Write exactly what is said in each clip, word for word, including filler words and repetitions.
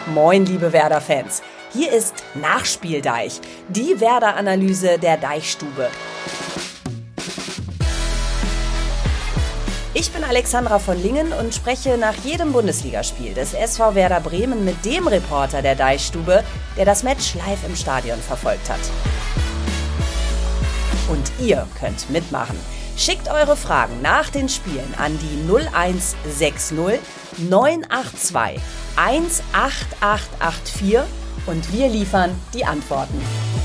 Moin, liebe Werder-Fans. Hier ist Nachspieldeich, die Werder-Analyse der Deichstube. Ich bin Alexandra von Lingen und spreche nach jedem Bundesligaspiel des S V Werder Bremen mit dem Reporter der Deichstube, der das Match live im Stadion verfolgt hat. Und ihr könnt mitmachen. Schickt eure Fragen nach den Spielen an die null eins sechs null neun acht zwei eins acht acht acht vier und wir liefern die Antworten.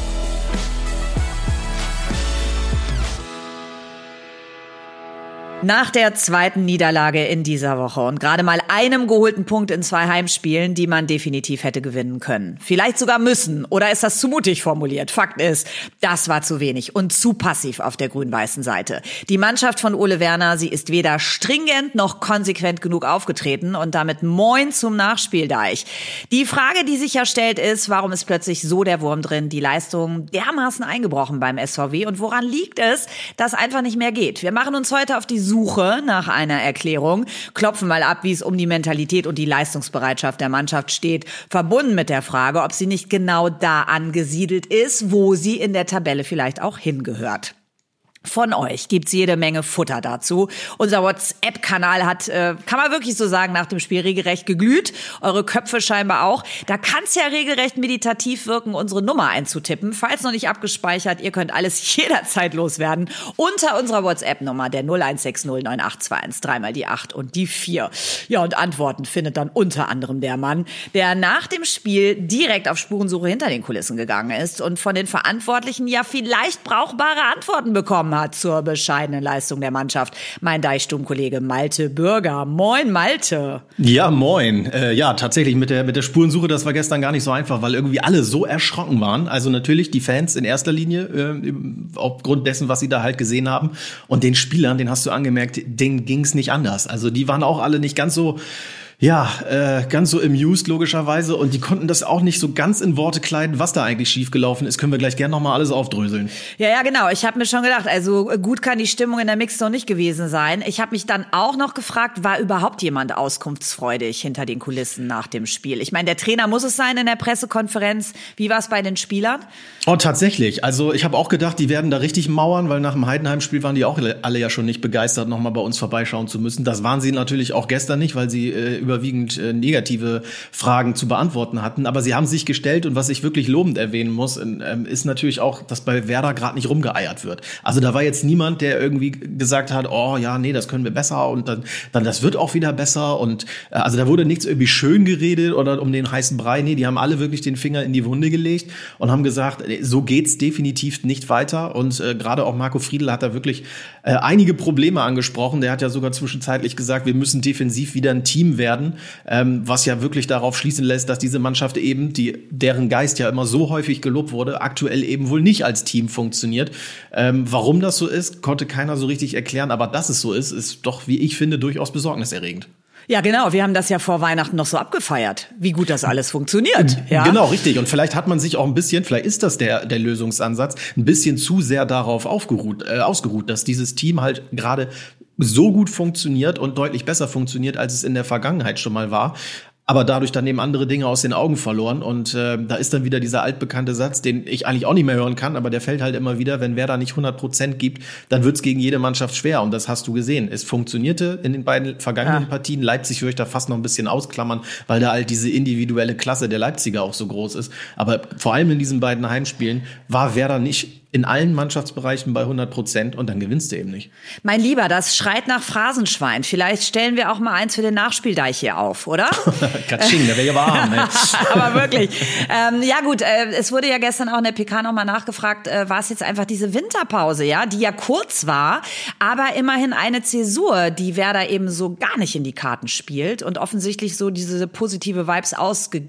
Nach der zweiten Niederlage in dieser Woche und gerade mal einem geholten Punkt in zwei Heimspielen, die man definitiv hätte gewinnen können. Vielleicht sogar müssen. Oder ist das zu mutig formuliert? Fakt ist, das war zu wenig und zu passiv auf der grün-weißen Seite. Die Mannschaft von Ole Werner, sie ist weder stringent noch konsequent genug aufgetreten und damit moin zum Nachspieldeich. Die Frage, die sich ja stellt, ist, warum ist plötzlich so der Wurm drin, die Leistung dermaßen eingebrochen beim S V W und woran liegt es, dass einfach nicht mehr geht? Wir machen uns heute auf die Suche nach einer Erklärung, klopfen mal ab, wie es um die Mentalität und die Leistungsbereitschaft der Mannschaft steht, verbunden mit der Frage, ob sie nicht genau da angesiedelt ist, wo sie in der Tabelle vielleicht auch hingehört. Von euch gibt's jede Menge Futter dazu. Unser WhatsApp-Kanal hat, äh, kann man wirklich so sagen, nach dem Spiel regelrecht geglüht. Eure Köpfe scheinbar auch. Da kann's ja regelrecht meditativ wirken, unsere Nummer einzutippen. Falls noch nicht abgespeichert, ihr könnt alles jederzeit loswerden. Unter unserer WhatsApp-Nummer, der null eins sechs null neun acht zwei eins, dreimal die acht und die vier. Ja, und Antworten findet dann unter anderem der Mann, der nach dem Spiel direkt auf Spurensuche hinter den Kulissen gegangen ist und von den Verantwortlichen ja vielleicht brauchbare Antworten bekommen hat zur bescheidenen Leistung der Mannschaft. Mein Deichstubenkollege Malte Bürger. Moin, Malte. Ja, moin. Äh, ja, tatsächlich mit der mit der Spurensuche, das war gestern gar nicht so einfach, weil irgendwie alle so erschrocken waren. Also natürlich die Fans in erster Linie, äh, aufgrund dessen, was sie da halt gesehen haben. Und den Spielern, den hast du angemerkt, denen ging's nicht anders. Also die waren auch alle nicht ganz so Ja, äh, ganz so amused logischerweise und die konnten das auch nicht so ganz in Worte kleiden, was da eigentlich schiefgelaufen ist. Können wir gleich gerne nochmal alles aufdröseln. Ja, ja, genau. Ich habe mir schon gedacht, also gut kann die Stimmung in der Mixzone nicht gewesen sein. Ich habe mich dann auch noch gefragt, war überhaupt jemand auskunftsfreudig hinter den Kulissen nach dem Spiel? Ich meine, der Trainer muss es sein in der Pressekonferenz. Wie war es bei den Spielern? Oh, tatsächlich. Also ich habe auch gedacht, die werden da richtig mauern, weil nach dem Heidenheim-Spiel waren die auch alle ja schon nicht begeistert, nochmal bei uns vorbeischauen zu müssen. Das waren sie natürlich auch gestern nicht, weil sie äh, überwiegend äh, negative Fragen zu beantworten hatten. Aber sie haben sich gestellt und was ich wirklich lobend erwähnen muss, ähm, ist natürlich auch, dass bei Werder gerade nicht rumgeeiert wird. Also da war jetzt niemand, der irgendwie gesagt hat, oh ja, nee, das können wir besser und dann, dann das wird auch wieder besser. Und äh, also da wurde nichts irgendwie schön geredet oder um den heißen Brei. Nee, die haben alle wirklich den Finger in die Wunde gelegt und haben gesagt, so geht's definitiv nicht weiter. Und äh, gerade auch Marco Friedl hat da wirklich äh, einige Probleme angesprochen. Der hat ja sogar zwischenzeitlich gesagt, wir müssen defensiv wieder ein Team werden. Ähm, was ja wirklich darauf schließen lässt, dass diese Mannschaft eben, die deren Geist ja immer so häufig gelobt wurde, aktuell eben wohl nicht als Team funktioniert. Ähm, warum das so ist, konnte keiner so richtig erklären, aber dass es so ist, ist doch, wie ich finde, durchaus besorgniserregend. Ja, genau. Wir haben das ja vor Weihnachten noch so abgefeiert, wie gut das alles funktioniert. Ja? Genau, richtig. Und vielleicht hat man sich auch ein bisschen, vielleicht ist das der der Lösungsansatz, ein bisschen zu sehr darauf aufgeruht, äh, ausgeruht, dass dieses Team halt gerade so gut funktioniert und deutlich besser funktioniert, als es in der Vergangenheit schon mal war. Aber dadurch dann eben andere Dinge aus den Augen verloren. Und äh, da ist dann wieder dieser altbekannte Satz, den ich eigentlich auch nicht mehr hören kann, aber der fällt halt immer wieder, wenn Werder nicht hundert Prozent gibt, dann wird's gegen jede Mannschaft schwer. Und das hast du gesehen. Es funktionierte in den beiden vergangenen ja. Partien. Leipzig würde ich da fast noch ein bisschen ausklammern, weil da halt diese individuelle Klasse der Leipziger auch so groß ist. Aber vor allem in diesen beiden Heimspielen war Werder nicht in allen Mannschaftsbereichen bei hundert Prozent und dann gewinnst du eben nicht. Mein Lieber, das schreit nach Phrasenschwein. Vielleicht stellen wir auch mal eins für den Nachspieldeich hier auf, oder? Katsching, da wäre ja warm. Aber wirklich. Ähm, ja gut, äh, es wurde ja gestern auch in der P K nochmal nachgefragt, äh, war es jetzt einfach diese Winterpause, ja, die ja kurz war, aber immerhin eine Zäsur, die Werder eben so gar nicht in die Karten spielt und offensichtlich so diese positive Vibes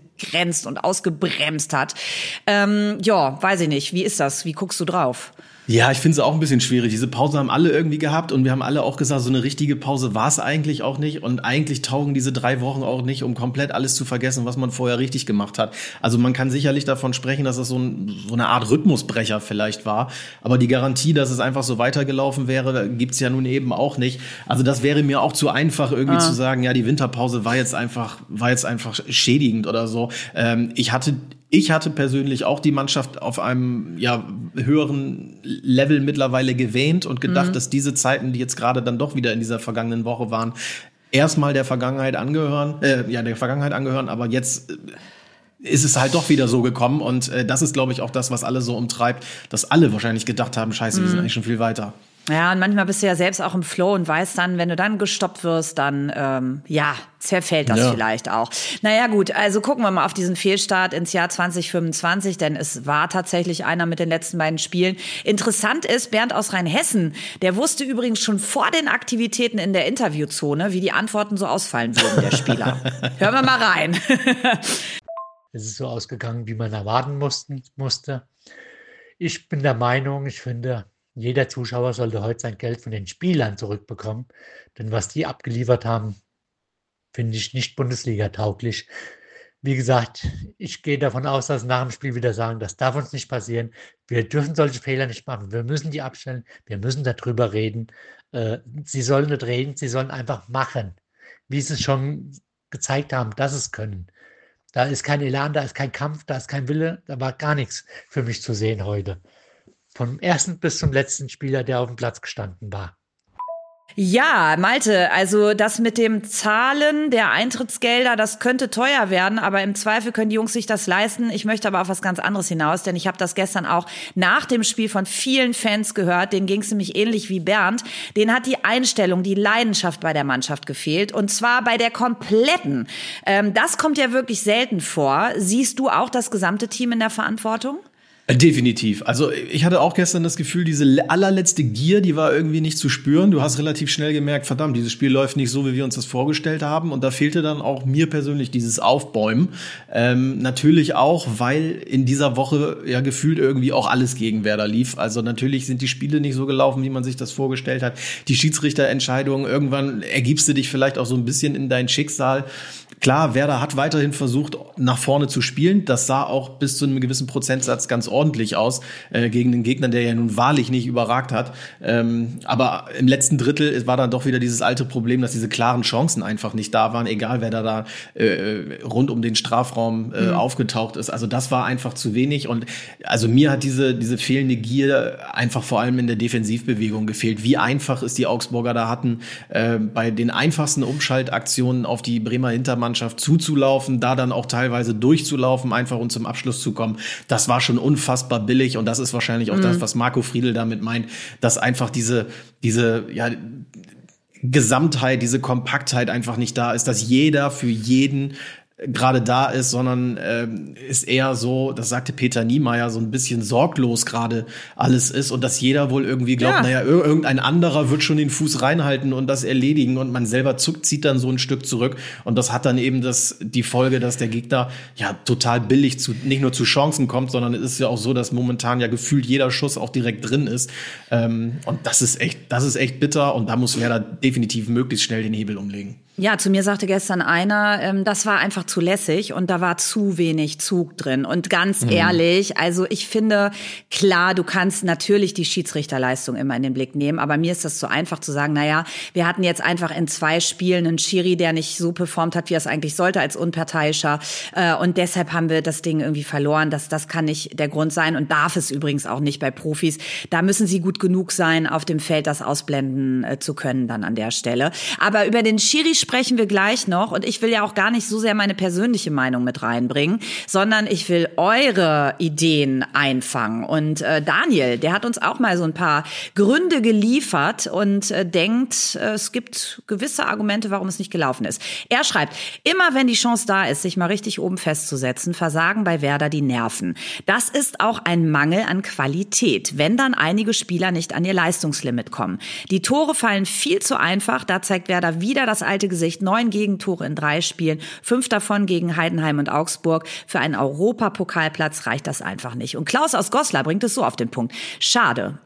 ausgegrenzt und ausgebremst hat. Ähm, ja, weiß ich nicht. Wie ist das? Wie guckst du drauf? Ja, ich finde es auch ein bisschen schwierig. Diese Pause haben alle irgendwie gehabt und wir haben alle auch gesagt, so eine richtige Pause war es eigentlich auch nicht und eigentlich taugen diese drei Wochen auch nicht, um komplett alles zu vergessen, was man vorher richtig gemacht hat. Also man kann sicherlich davon sprechen, dass es so, ein, so eine Art Rhythmusbrecher vielleicht war, aber die Garantie, dass es einfach so weitergelaufen wäre, gibt's ja nun eben auch nicht. Also das wäre mir auch zu einfach irgendwie ah. zu sagen, ja, die Winterpause war jetzt einfach, war jetzt einfach schädigend oder so. Ähm, ich hatte Ich hatte persönlich auch die Mannschaft auf einem ja höheren Level mittlerweile gewähnt und gedacht, mhm. dass diese Zeiten, die jetzt gerade dann doch wieder in dieser vergangenen Woche waren, erstmal der Vergangenheit angehören, äh, ja der Vergangenheit angehören, aber jetzt ist es halt doch wieder so gekommen und äh, das ist, glaube ich, auch das, was alle so umtreibt, dass alle wahrscheinlich gedacht haben, scheiße, mhm. wir sind eigentlich schon viel weiter. Ja, und manchmal bist du ja selbst auch im Flow und weißt dann, wenn du dann gestoppt wirst, dann, ähm, ja, zerfällt das ja. vielleicht auch. Naja, gut, also gucken wir mal auf diesen Fehlstart ins Jahr zwanzig fünfundzwanzig, denn es war tatsächlich einer mit den letzten beiden Spielen. Interessant ist, Bernd aus Rheinhessen, der wusste übrigens schon vor den Aktivitäten in der Interviewzone, wie die Antworten so ausfallen würden, der Spieler. Hören wir mal rein. Es ist so ausgegangen, wie man erwarten mussten, musste. Ich bin der Meinung, ich finde, jeder Zuschauer sollte heute sein Geld von den Spielern zurückbekommen. Denn was die abgeliefert haben, finde ich nicht Bundesliga-tauglich. Wie gesagt, ich gehe davon aus, dass nach dem Spiel wieder sagen, das darf uns nicht passieren. Wir dürfen solche Fehler nicht machen. Wir müssen die abstellen. Wir müssen darüber reden. Äh, sie sollen nicht reden, sie sollen einfach machen. Wie sie es schon gezeigt haben, dass es können. Da ist kein Elan, da ist kein Kampf, da ist kein Wille. Da war gar nichts für mich zu sehen heute. Vom ersten bis zum letzten Spieler, der auf dem Platz gestanden war. Ja, Malte, also das mit dem Zahlen der Eintrittsgelder, das könnte teuer werden, aber im Zweifel können die Jungs sich das leisten. Ich möchte aber auf was ganz anderes hinaus, denn ich habe das gestern auch nach dem Spiel von vielen Fans gehört, denen ging es nämlich ähnlich wie Bernd. Denen hat die Einstellung, die Leidenschaft bei der Mannschaft gefehlt und zwar bei der kompletten. Ähm, das kommt ja wirklich selten vor. Siehst du auch das gesamte Team in der Verantwortung? Definitiv. Also ich hatte auch gestern das Gefühl, diese allerletzte Gier, die war irgendwie nicht zu spüren. Du hast relativ schnell gemerkt, verdammt, dieses Spiel läuft nicht so, wie wir uns das vorgestellt haben. Und da fehlte dann auch mir persönlich dieses Aufbäumen. Ähm, natürlich auch, weil in dieser Woche ja gefühlt irgendwie auch alles gegen Werder lief. Also natürlich sind die Spiele nicht so gelaufen, wie man sich das vorgestellt hat. Die Schiedsrichterentscheidungen, irgendwann ergibst du dich vielleicht auch so ein bisschen in dein Schicksal. Klar, Werder hat weiterhin versucht, nach vorne zu spielen. Das sah auch bis zu einem gewissen Prozentsatz ganz ordentlich aus, äh, gegen den Gegner, der ja nun wahrlich nicht überragt hat. Ähm, aber im letzten Drittel war dann doch wieder dieses alte Problem, dass diese klaren Chancen einfach nicht da waren, egal wer da, da äh, rund um den Strafraum äh, mhm. aufgetaucht ist. Also das war einfach zu wenig. Und also mir hat diese, diese fehlende Gier einfach vor allem in der Defensivbewegung gefehlt. Wie einfach es die Augsburger da hatten, äh, bei den einfachsten Umschaltaktionen auf die Bremer Hintermannschaft zuzulaufen, da dann auch teilweise durchzulaufen, einfach und zum Abschluss zu kommen. Das war schon unfassbar billig und das ist wahrscheinlich auch mhm. das, was Marco Friedl damit meint, dass einfach diese, diese, ja, Gesamtheit, diese Kompaktheit einfach nicht da ist, dass jeder für jeden gerade da ist, sondern ähm, ist eher so, das sagte Peter Niemeyer, so ein bisschen sorglos gerade alles ist und dass jeder wohl irgendwie glaubt, ja. naja, irgendein anderer wird schon den Fuß reinhalten und das erledigen und man selber zuckt, zieht dann so ein Stück zurück und das hat dann eben das die Folge, dass der Gegner ja total billig zu nicht nur zu Chancen kommt, sondern es ist ja auch so, dass momentan ja gefühlt jeder Schuss auch direkt drin ist ähm, und das ist echt, das ist echt bitter und da muss Werder definitiv möglichst schnell den Hebel umlegen. Ja, zu mir sagte gestern einer, ähm, das war einfach zu lässig und da war zu wenig Zug drin. Und ganz mhm. ehrlich, also ich finde, klar, du kannst natürlich die Schiedsrichterleistung immer in den Blick nehmen, aber mir ist das zu einfach zu sagen, naja, wir hatten jetzt einfach in zwei Spielen einen Schiri, der nicht so performt hat, wie er es eigentlich sollte als Unparteiischer äh, und deshalb haben wir das Ding irgendwie verloren. Das, das kann nicht der Grund sein und darf es übrigens auch nicht bei Profis. Da müssen sie gut genug sein, auf dem Feld das ausblenden äh, zu können dann an der Stelle. Aber über den Schiri sprechen wir gleich noch und ich will ja auch gar nicht so sehr meine persönliche Meinung mit reinbringen, sondern ich will eure Ideen einfangen. Und äh, Daniel, der hat uns auch mal so ein paar Gründe geliefert und äh, denkt, äh, es gibt gewisse Argumente, warum es nicht gelaufen ist. Er schreibt, immer wenn die Chance da ist, sich mal richtig oben festzusetzen, versagen bei Werder die Nerven. Das ist auch ein Mangel an Qualität, wenn dann einige Spieler nicht an ihr Leistungslimit kommen. Die Tore fallen viel zu einfach, da zeigt Werder wieder das alte Gesicht. Neun Gegentore in drei Spielen, fünf davon gegen Heidenheim und Augsburg. Für einen Europapokalplatz reicht das einfach nicht. Und Klaus aus Goslar bringt es so auf den Punkt. Schade.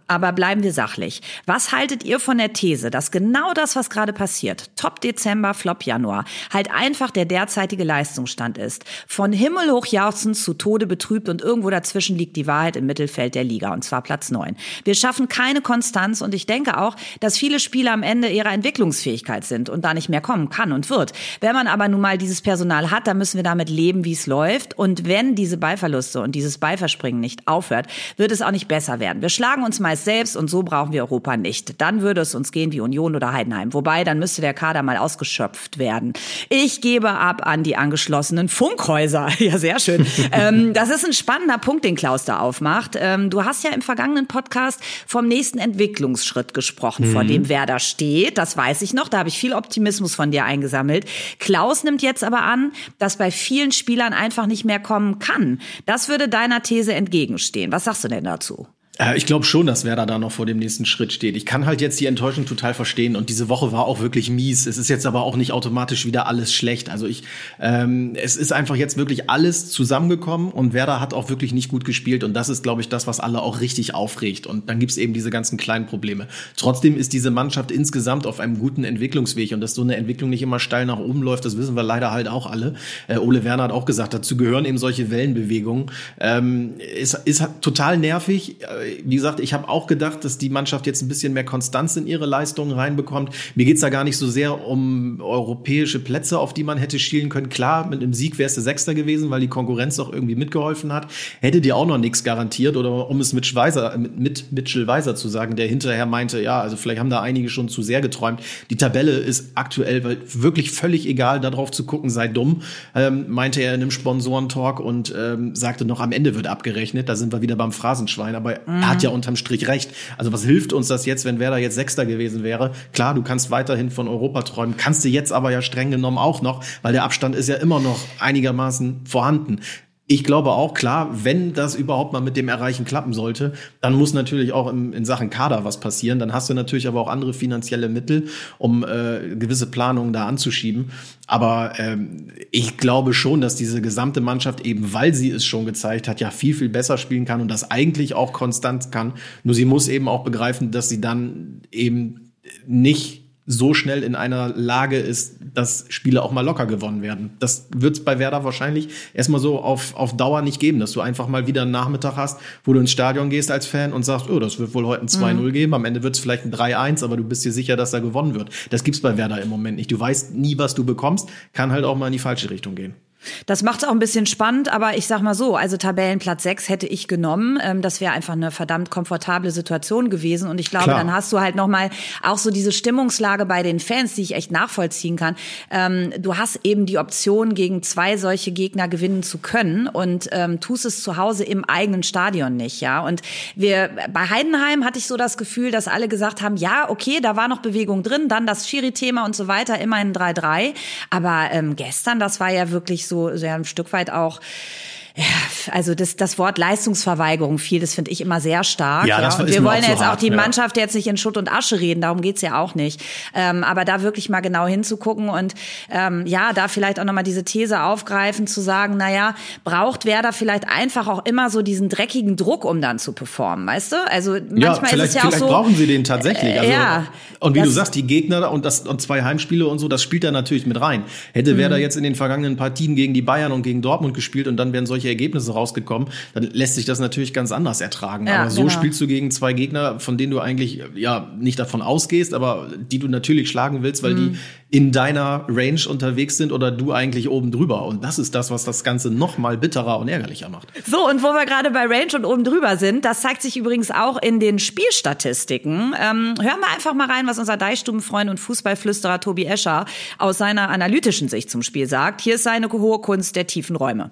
aber bleiben wir sachlich. Was haltet ihr von der These, dass genau das, was gerade passiert, Top Dezember, Flop Januar, halt einfach der derzeitige Leistungsstand ist? Von himmelhoch jauchzend zu Tode betrübt und irgendwo dazwischen liegt die Wahrheit im Mittelfeld der Liga, und zwar Platz neun. Wir schaffen keine Konstanz und ich denke auch, dass viele Spieler am Ende ihrer Entwicklungsfähigkeit sind und da nicht mehr kommen kann und wird. Wenn man aber nun mal dieses Personal hat, dann müssen wir damit leben, wie es läuft. Und wenn diese Ballverluste und dieses Ballverspringen nicht aufhört, wird es auch nicht besser werden. Wir schlagen uns meist selbst und so brauchen wir Europa nicht. Dann würde es uns gehen wie Union oder Heidenheim. Wobei, dann müsste der Kader mal ausgeschöpft werden. Ich gebe ab an die angeschlossenen Funkhäuser. Ja, sehr schön. ähm, das ist ein spannender Punkt, den Klaus da aufmacht. Ähm, du hast ja im vergangenen Podcast vom nächsten Entwicklungsschritt gesprochen, mhm. vor dem Werder steht. Das weiß ich noch. Da habe ich viel Optimismus von dir eingesammelt. Klaus nimmt jetzt aber an, dass bei vielen Spielern einfach nicht mehr kommen kann. Das würde deiner These entgegenstehen. Was sagst du denn dazu? Ich glaube schon, dass Werder da noch vor dem nächsten Schritt steht. Ich kann halt jetzt die Enttäuschung total verstehen und diese Woche war auch wirklich mies. Es ist jetzt aber auch nicht automatisch wieder alles schlecht. Also ich, ähm, es ist einfach jetzt wirklich alles zusammengekommen und Werder hat auch wirklich nicht gut gespielt und das ist, glaube ich, das, was alle auch richtig aufregt. Und dann gibt's eben diese ganzen kleinen Probleme. Trotzdem ist diese Mannschaft insgesamt auf einem guten Entwicklungsweg und dass so eine Entwicklung nicht immer steil nach oben läuft, das wissen wir leider halt auch alle. Äh, Ole Werner hat auch gesagt, dazu gehören eben solche Wellenbewegungen. Ähm, ist, ist total nervig. Wie gesagt, ich habe auch gedacht, dass die Mannschaft jetzt ein bisschen mehr Konstanz in ihre Leistungen reinbekommt. Mir geht's da gar nicht so sehr um europäische Plätze, auf die man hätte schielen können. Klar, mit einem Sieg wärst du Sechster gewesen, weil die Konkurrenz auch irgendwie mitgeholfen hat. Hätte dir auch noch nichts garantiert. Oder um es mit Schweizer, mit, mit Mitchell Weiser zu sagen, der hinterher meinte, ja, also vielleicht haben da einige schon zu sehr geträumt. Die Tabelle ist aktuell wirklich völlig egal, da drauf zu gucken, sei dumm, ähm, meinte er in einem Sponsorentalk und ähm, sagte noch, am Ende wird abgerechnet. Da sind wir wieder beim Phrasenschwein. Aber mhm. er hat ja unterm Strich recht. Also was hilft uns das jetzt, wenn Werder jetzt Sechster gewesen wäre? Klar, du kannst weiterhin von Europa träumen, kannst du jetzt aber ja streng genommen auch noch, weil der Abstand ist ja immer noch einigermaßen vorhanden. Ich glaube auch, klar, wenn das überhaupt mal mit dem Erreichen klappen sollte, dann muss natürlich auch in, in Sachen Kader was passieren. Dann hast du natürlich aber auch andere finanzielle Mittel, um äh, gewisse Planungen da anzuschieben. Aber ähm, ich glaube schon, dass diese gesamte Mannschaft, eben weil sie es schon gezeigt hat, ja viel, viel besser spielen kann und das eigentlich auch konstant kann. Nur sie muss eben auch begreifen, dass sie dann eben nicht so schnell in einer Lage ist, dass Spiele auch mal locker gewonnen werden. Das wird es bei Werder wahrscheinlich erstmal so auf, auf Dauer nicht geben, dass du einfach mal wieder einen Nachmittag hast, wo du ins Stadion gehst als Fan und sagst, oh, das wird wohl heute ein zwei null mhm. geben, am Ende wird es vielleicht ein drei eins, aber du bist dir sicher, dass da gewonnen wird. Das gibt's bei Werder im Moment nicht. Du weißt nie, was du bekommst, kann halt auch mal in die falsche Richtung gehen. Das macht es auch ein bisschen spannend, aber ich sag mal so, also Tabellenplatz sechs hätte ich genommen. Ähm, das wäre einfach eine verdammt komfortable Situation gewesen. Und ich glaube, Klar. dann hast du halt nochmal auch so diese Stimmungslage bei den Fans, die ich echt nachvollziehen kann. Ähm, du hast eben die Option, gegen zwei solche Gegner gewinnen zu können und ähm, tust es zu Hause im eigenen Stadion nicht, ja. Und wir, bei Heidenheim hatte ich so das Gefühl, dass alle gesagt haben, ja, okay, da war noch Bewegung drin, dann das Schiri-Thema und so weiter, immerhin drei drei. Aber ähm, gestern, das war ja wirklich so, so ja, ein Stück weit auch, ja, also das, das Wort Leistungsverweigerung fiel, das finde ich immer sehr stark. Ja, das ja. Und ist wir mir wollen auch so jetzt hart, auch die ja. Mannschaft jetzt nicht in Schutt und Asche reden, darum geht's ja auch nicht. Ähm, aber da wirklich mal genau hinzugucken und ähm, ja, da vielleicht auch nochmal diese These aufgreifen, zu sagen, naja, braucht Werder vielleicht einfach auch immer so diesen dreckigen Druck, um dann zu performen, weißt du? Also manchmal ja, ist vielleicht, es ja vielleicht auch so. brauchen sie den tatsächlich. Also, ja, und wie du sagst, die Gegner und das und zwei Heimspiele und so, das spielt da natürlich mit rein. Hätte mhm. Werder jetzt in den vergangenen Partien gegen die Bayern und gegen Dortmund gespielt und dann wären solche Ergebnisse rausgekommen, dann lässt sich das natürlich ganz anders ertragen. Ja, aber so genau. spielst du gegen zwei Gegner, von denen du eigentlich ja nicht davon ausgehst, aber die du natürlich schlagen willst, weil mhm. die in deiner Range unterwegs sind oder du eigentlich oben drüber. Und das ist das, was das Ganze noch mal bitterer und ärgerlicher macht. So, und wo wir gerade bei Range und oben drüber sind, das zeigt sich übrigens auch in den Spielstatistiken. Ähm, hören wir einfach mal rein, was unser Deichstubenfreund und Fußballflüsterer Tobi Escher aus seiner analytischen Sicht zum Spiel sagt. Hier ist seine hohe Kunst der tiefen Räume.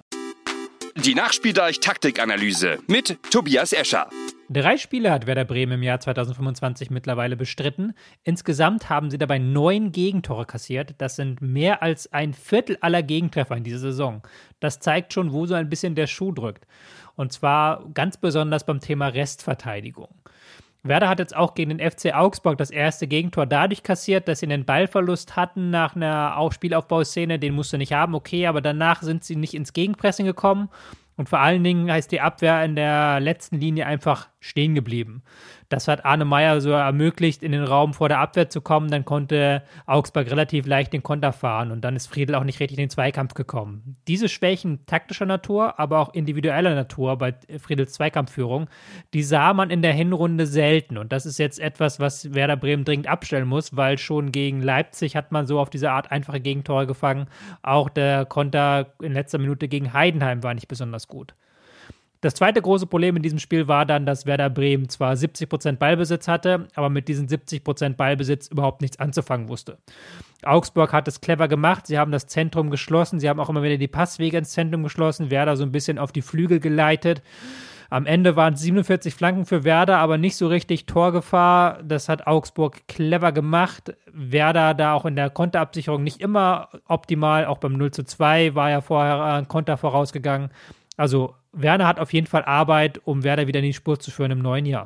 Die Nachspieldeich-Taktikanalyse mit Tobias Escher. Drei Spiele hat Werder Bremen im Jahr zweitausendfünfundzwanzig mittlerweile bestritten. Insgesamt haben sie dabei neun Gegentore kassiert. Das sind mehr als ein Viertel aller Gegentreffer in dieser Saison. Das zeigt schon, wo so ein bisschen der Schuh drückt. Und zwar ganz besonders beim Thema Restverteidigung. Werder hat jetzt auch gegen den F C Augsburg das erste Gegentor dadurch kassiert, dass sie einen Ballverlust hatten nach einer Spielaufbauszene. Den musste nicht haben, okay, aber danach sind sie nicht ins Gegenpressing gekommen. Und vor allen Dingen heißt die Abwehr in der letzten Linie einfach stehen geblieben. Das hat Arne Meyer so ermöglicht, in den Raum vor der Abwehr zu kommen. Dann konnte Augsburg relativ leicht den Konter fahren und dann ist Friedl auch nicht richtig in den Zweikampf gekommen. Diese Schwächen taktischer Natur, aber auch individueller Natur bei Friedls Zweikampfführung, die sah man in der Hinrunde selten. Und das ist jetzt etwas, was Werder Bremen dringend abstellen muss, weil schon gegen Leipzig hat man so auf diese Art einfache Gegentore gefangen. Auch der Konter in letzter Minute gegen Heidenheim war nicht besonders gut. Das zweite große Problem in diesem Spiel war dann, dass Werder Bremen zwar siebzig Prozent Ballbesitz hatte, aber mit diesen siebzig Prozent Ballbesitz überhaupt nichts anzufangen wusste. Augsburg hat es clever gemacht, sie haben das Zentrum geschlossen, sie haben auch immer wieder die Passwege ins Zentrum geschlossen, Werder so ein bisschen auf die Flügel geleitet. Am Ende waren es siebenundvierzig Flanken für Werder, aber nicht so richtig Torgefahr. Das hat Augsburg clever gemacht. Werder da auch in der Konterabsicherung nicht immer optimal, auch beim null zu zwei war ja vorher ein Konter vorausgegangen. Also Werner hat auf jeden Fall Arbeit, um Werder wieder in die Spur zu führen im neuen Jahr.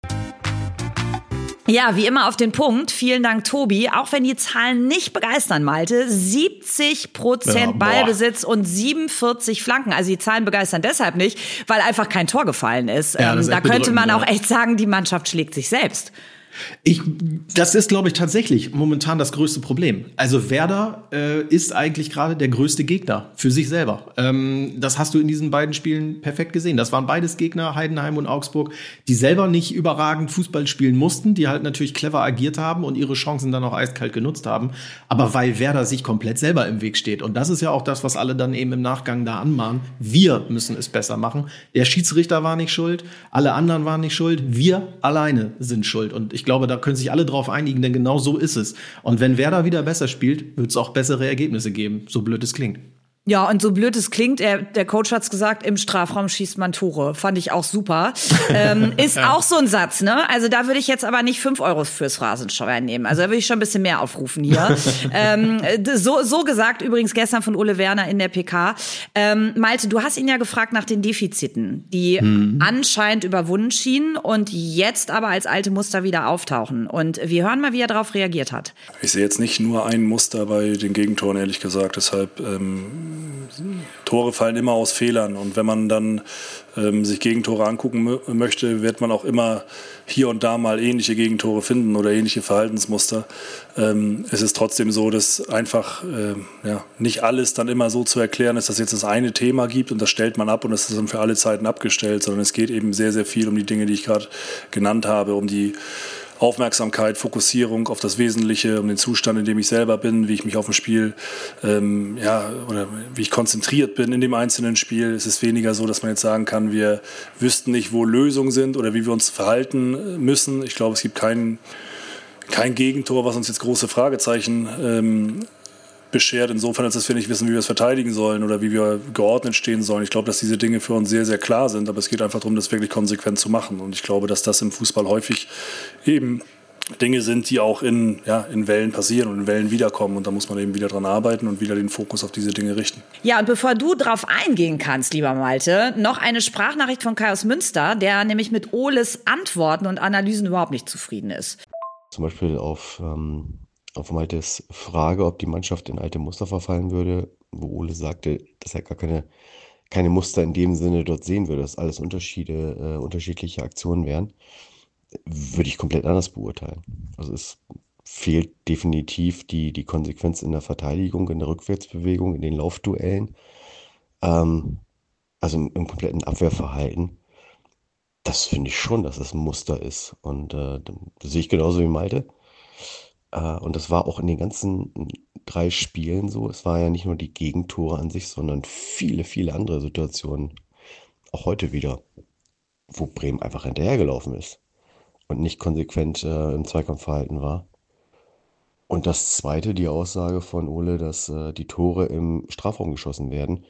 Ja, wie immer auf den Punkt. Vielen Dank, Tobi. Auch wenn die Zahlen nicht begeistern, Malte. siebzig Prozent ja, Ballbesitz und siebenundvierzig Flanken. Also die Zahlen begeistern deshalb nicht, weil einfach kein Tor gefallen ist. Ja, ähm, da könnte man auch echt sagen, die Mannschaft schlägt sich selbst. Ich, das ist, glaube ich, tatsächlich momentan das größte Problem. Also Werder äh, ist eigentlich gerade der größte Gegner für sich selber. Ähm, das hast du in diesen beiden Spielen perfekt gesehen. Das waren beides Gegner, Heidenheim und Augsburg, die selber nicht überragend Fußball spielen mussten, die halt natürlich clever agiert haben und ihre Chancen dann auch eiskalt genutzt haben. Aber weil Werder sich komplett selber im Weg steht. Und das ist ja auch das, was alle dann eben im Nachgang da anmahnen. Wir müssen es besser machen. Der Schiedsrichter war nicht schuld, alle anderen waren nicht schuld. Wir alleine sind schuld. Und ich Ich glaube, da können sich alle drauf einigen, denn genau so ist es. Und wenn Werder wieder besser spielt, wird es auch bessere Ergebnisse geben, so blöd es klingt. Ja, und so blöd es klingt, er, der Coach hat's gesagt, im Strafraum schießt man Tore. Fand ich auch super. ähm, ist ja auch so ein Satz, ne? Also da würde ich jetzt aber nicht fünf Euro fürs Phrasenschwein nehmen. Also da würde ich schon ein bisschen mehr aufrufen hier. ähm, so, so gesagt, übrigens gestern von Ole Werner in der P K. Ähm, Malte, du hast ihn ja gefragt nach den Defiziten, die hm. anscheinend überwunden schienen und jetzt aber als alte Muster wieder auftauchen. Und wir hören mal, wie er darauf reagiert hat. Ich sehe jetzt nicht nur ein Muster bei den Gegentoren, ehrlich gesagt. Deshalb ähm Tore fallen immer aus Fehlern und wenn man dann ähm, sich Gegentore angucken m- möchte, wird man auch immer hier und da mal ähnliche Gegentore finden oder ähnliche Verhaltensmuster. Ähm, es ist trotzdem so, dass einfach äh, ja, nicht alles dann immer so zu erklären ist, dass jetzt das eine Thema gibt und das stellt man ab und das ist dann für alle Zeiten abgestellt, sondern es geht eben sehr, sehr viel um die Dinge, die ich gerade genannt habe, um die Aufmerksamkeit, Fokussierung auf das Wesentliche, um den Zustand, in dem ich selber bin, wie ich mich auf dem Spiel, ähm, ja, oder wie ich konzentriert bin in dem einzelnen Spiel. Es ist weniger so, dass man jetzt sagen kann, wir wüssten nicht, wo Lösungen sind oder wie wir uns verhalten müssen. Ich glaube, es gibt kein, kein Gegentor, was uns jetzt große Fragezeichen ähm, beschert, insofern, als dass wir nicht wissen, wie wir es verteidigen sollen oder wie wir geordnet stehen sollen. Ich glaube, dass diese Dinge für uns sehr, sehr klar sind, aber es geht einfach darum, das wirklich konsequent zu machen. Und ich glaube, dass das im Fußball häufig eben Dinge sind, die auch in, ja, in Wellen passieren und in Wellen wiederkommen. Und da muss man eben wieder dran arbeiten und wieder den Fokus auf diese Dinge richten. Ja, und bevor du drauf eingehen kannst, lieber Malte, noch eine Sprachnachricht von Kai aus Münster, der nämlich mit Oles Antworten und Analysen überhaupt nicht zufrieden ist. Zum Beispiel auf... Ähm Auf Maltes Frage, ob die Mannschaft in alte Muster verfallen würde, wo Ole sagte, dass er gar keine, keine Muster in dem Sinne dort sehen würde, dass alles Unterschiede, äh, unterschiedliche Aktionen wären, würde ich komplett anders beurteilen. Also es fehlt definitiv die, die Konsequenz in der Verteidigung, in der Rückwärtsbewegung, in den Laufduellen, ähm, also im, im kompletten Abwehrverhalten. Das finde ich schon, dass es ein Muster ist. Und äh, das sehe ich genauso wie Malte. Und das war auch in den ganzen drei Spielen so. Es war ja nicht nur die Gegentore an sich, sondern viele, viele andere Situationen. Auch heute wieder, wo Bremen einfach hinterhergelaufen ist und nicht konsequent äh, im Zweikampfverhalten war. Und das Zweite, die Aussage von Ole, dass äh, die Tore im Strafraum geschossen werden.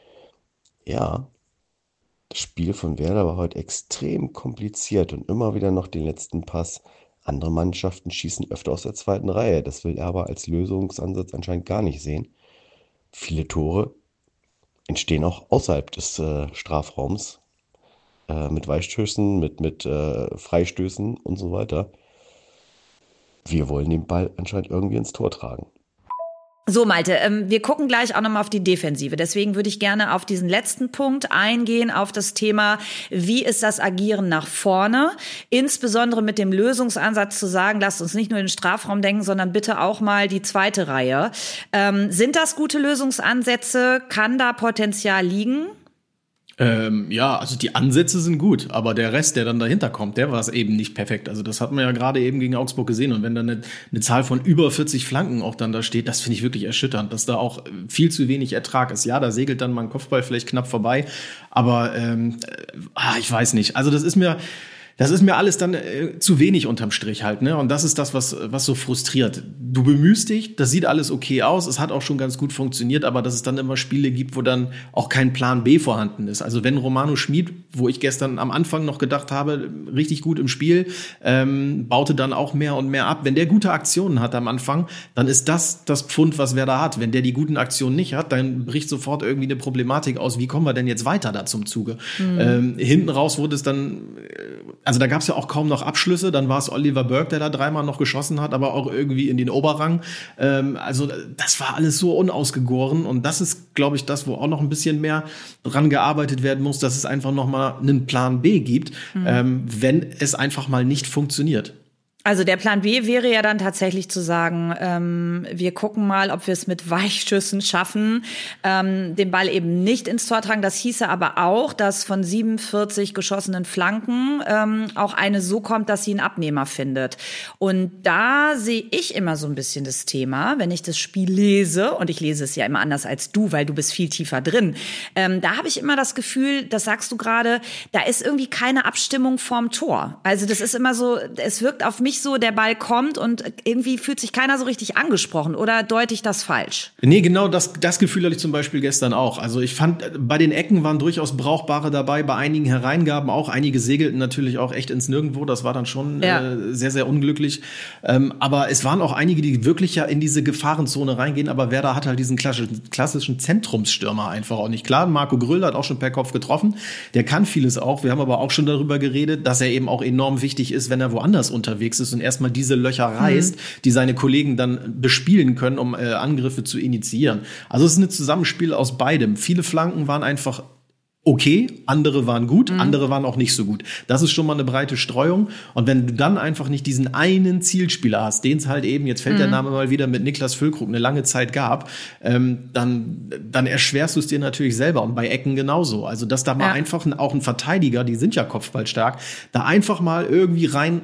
Ja, das Spiel von Werder war heute extrem kompliziert und immer wieder noch den letzten Pass. Andere Mannschaften schießen öfter aus der zweiten Reihe. Das will er aber als Lösungsansatz anscheinend gar nicht sehen. Viele Tore entstehen auch außerhalb des äh, Strafraums. Äh, mit Weitstößen, mit, mit äh, Freistößen und so weiter. Wir wollen den Ball anscheinend irgendwie ins Tor tragen. So, Malte, ähm, wir gucken gleich auch nochmal auf die Defensive. Deswegen würde ich gerne auf diesen letzten Punkt eingehen, auf das Thema, wie ist das Agieren nach vorne? Insbesondere mit dem Lösungsansatz zu sagen, lasst uns nicht nur in den Strafraum denken, sondern bitte auch mal die zweite Reihe. Ähm, sind das gute Lösungsansätze? Kann da Potenzial liegen? Ähm, ja, also die Ansätze sind gut, aber der Rest, der dann dahinter kommt, der war es eben nicht perfekt. Also das hat man ja gerade eben gegen Augsburg gesehen. Und wenn dann eine, eine Zahl von über vierzig Flanken auch dann da steht, das finde ich wirklich erschütternd, dass da auch viel zu wenig Ertrag ist. Ja, da segelt dann mal ein Kopfball vielleicht knapp vorbei, aber ähm, ah, ich weiß nicht. Also das ist mir... Das ist mir alles dann äh, zu wenig unterm Strich halt, ne? Und das ist das, was was so frustriert. Du bemühst dich, das sieht alles okay aus, es hat auch schon ganz gut funktioniert, aber dass es dann immer Spiele gibt, wo dann auch kein Plan B vorhanden ist. Also wenn Romano Schmid, wo ich gestern am Anfang noch gedacht habe, richtig gut im Spiel, ähm, baute dann auch mehr und mehr ab. Wenn der gute Aktionen hat am Anfang, dann ist das das Pfund, was Werder hat. Wenn der die guten Aktionen nicht hat, dann bricht sofort irgendwie eine Problematik aus. Wie kommen wir denn jetzt weiter da zum Zuge? Mhm. Ähm, hinten raus wurde es dann Also da gab es ja auch kaum noch Abschlüsse. Dann war es Oliver Burke, der da dreimal noch geschossen hat, aber auch irgendwie in den Oberrang. Ähm, also das war alles so unausgegoren. Und das ist, glaube ich, das, wo auch noch ein bisschen mehr dran gearbeitet werden muss, dass es einfach noch mal einen Plan B gibt, mhm. ähm, wenn es einfach mal nicht funktioniert. Also der Plan B wäre ja dann tatsächlich zu sagen, ähm, wir gucken mal, ob wir es mit Weichschüssen schaffen, ähm, den Ball eben nicht ins Tor tragen. Das hieße aber auch, dass von siebenundvierzig geschossenen Flanken ähm, auch eine so kommt, dass sie einen Abnehmer findet. Und da sehe ich immer so ein bisschen das Thema, wenn ich das Spiel lese, und ich lese es ja immer anders als du, weil du bist viel tiefer drin, ähm, da habe ich immer das Gefühl, das sagst du gerade, da ist irgendwie keine Abstimmung vorm Tor. Also das ist immer so, es wirkt auf mich so, der Ball kommt und irgendwie fühlt sich keiner so richtig angesprochen, oder deute ich das falsch? Nee, genau das, das Gefühl hatte ich zum Beispiel gestern auch. Also ich fand, bei den Ecken waren durchaus brauchbare dabei, bei einigen Hereingaben auch. Einige segelten natürlich auch echt ins Nirgendwo, das war dann schon ja. äh, sehr, sehr unglücklich. Ähm, aber es waren auch einige, die wirklich ja in diese Gefahrenzone reingehen, aber Werder hat halt diesen klassischen, klassischen Zentrumsstürmer einfach auch nicht. Klar, Marco Grüll hat auch schon per Kopf getroffen, der kann vieles auch. Wir haben aber auch schon darüber geredet, dass er eben auch enorm wichtig ist, wenn er woanders unterwegs ist und erstmal diese Löcher reißt, mhm. die seine Kollegen dann bespielen können, um äh, Angriffe zu initiieren. Also es ist ein Zusammenspiel aus beidem. Viele Flanken waren einfach okay, andere waren gut, mhm. andere waren auch nicht so gut. Das ist schon mal eine breite Streuung. Und wenn du dann einfach nicht diesen einen Zielspieler hast, den es halt eben, jetzt fällt mhm. der Name mal wieder, mit Niklas Füllkrug eine lange Zeit gab, ähm, dann, dann erschwerst du es dir natürlich selber. Und bei Ecken genauso. Also dass da mal ja. einfach ein, auch ein Verteidiger, die sind ja kopfballstark, da einfach mal irgendwie rein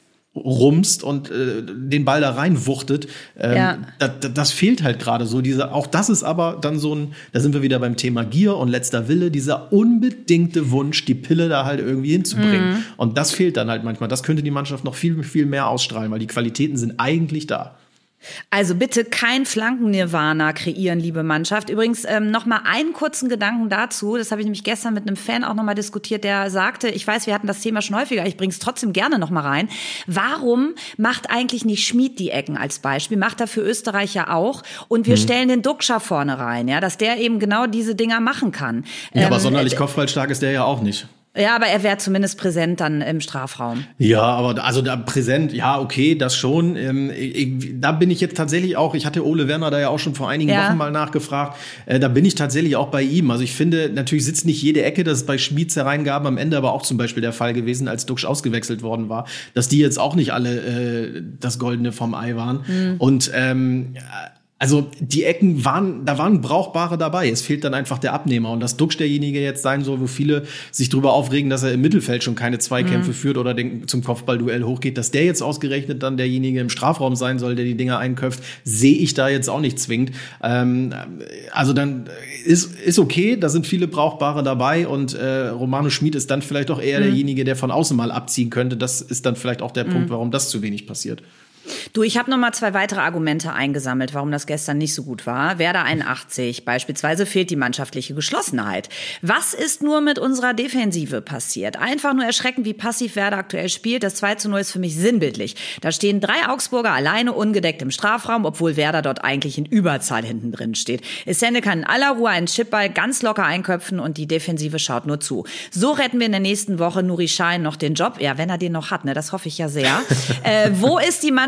rumst und äh, den Ball da reinwuchtet, ähm, ja. das, das fehlt halt gerade so. Diese, auch das ist aber dann so ein, da sind wir wieder beim Thema Gier und letzter Wille, dieser unbedingte Wunsch, die Pille da halt irgendwie hinzubringen. Mhm. Und das fehlt dann halt manchmal. Das könnte die Mannschaft noch viel, viel mehr ausstrahlen, weil die Qualitäten sind eigentlich da. Also bitte kein Flanken-Nirvana kreieren, liebe Mannschaft. Übrigens ähm, noch mal einen kurzen Gedanken dazu. Das habe ich nämlich gestern mit einem Fan auch noch mal diskutiert, der sagte, ich weiß, wir hatten das Thema schon häufiger, ich bringe es trotzdem gerne noch mal rein. Warum macht eigentlich nicht Schmid die Ecken als Beispiel? Macht er für Österreich ja auch. Und wir hm. stellen den Duxcher vorne rein, ja, dass der eben genau diese Dinger machen kann. Ja, ähm, aber sonderlich äh, kopfballstark ist der ja auch nicht. Ja, aber er wäre zumindest präsent dann im Strafraum. Ja, aber also da präsent, ja, okay, das schon. Ähm, ich, da bin ich jetzt tatsächlich auch, ich hatte Ole Werner da ja auch schon vor einigen ja. Wochen mal nachgefragt, äh, da bin ich tatsächlich auch bei ihm. Also ich finde, natürlich sitzt nicht jede Ecke, das ist bei Schmieds Hereingaben am Ende aber auch zum Beispiel der Fall gewesen, als Duxch ausgewechselt worden war, dass die jetzt auch nicht alle äh, das Goldene vom Ei waren. Mhm. Und ähm, also die Ecken waren, da waren brauchbare dabei. Es fehlt dann einfach der Abnehmer. Und dass Duxch derjenige jetzt sein soll, wo viele sich drüber aufregen, dass er im Mittelfeld schon keine Zweikämpfe mhm. führt oder den, zum Kopfballduell hochgeht, dass der jetzt ausgerechnet dann derjenige im Strafraum sein soll, der die Dinger einköpft, sehe ich da jetzt auch nicht zwingend. Ähm, also dann ist, ist okay, da sind viele brauchbare dabei und äh, Romano Schmid ist dann vielleicht auch eher mhm. derjenige, der von außen mal abziehen könnte. Das ist dann vielleicht auch der mhm. Punkt, warum das zu wenig passiert. Du, ich habe noch mal zwei weitere Argumente eingesammelt, warum das gestern nicht so gut war. Werder einundachtzig, beispielsweise fehlt die mannschaftliche Geschlossenheit. Was ist nur mit unserer Defensive passiert? Einfach nur erschreckend, wie passiv Werder aktuell spielt. Das zwei zu null ist für mich sinnbildlich. Da stehen drei Augsburger alleine ungedeckt im Strafraum, obwohl Werder dort eigentlich in Überzahl hinten drin steht. Essende kann in aller Ruhe einen Chipball ganz locker einköpfen und die Defensive schaut nur zu. So retten wir in der nächsten Woche Nuri Sahin noch den Job. Ja, wenn er den noch hat, ne, das hoffe ich ja sehr. äh, wo ist die Mannschaft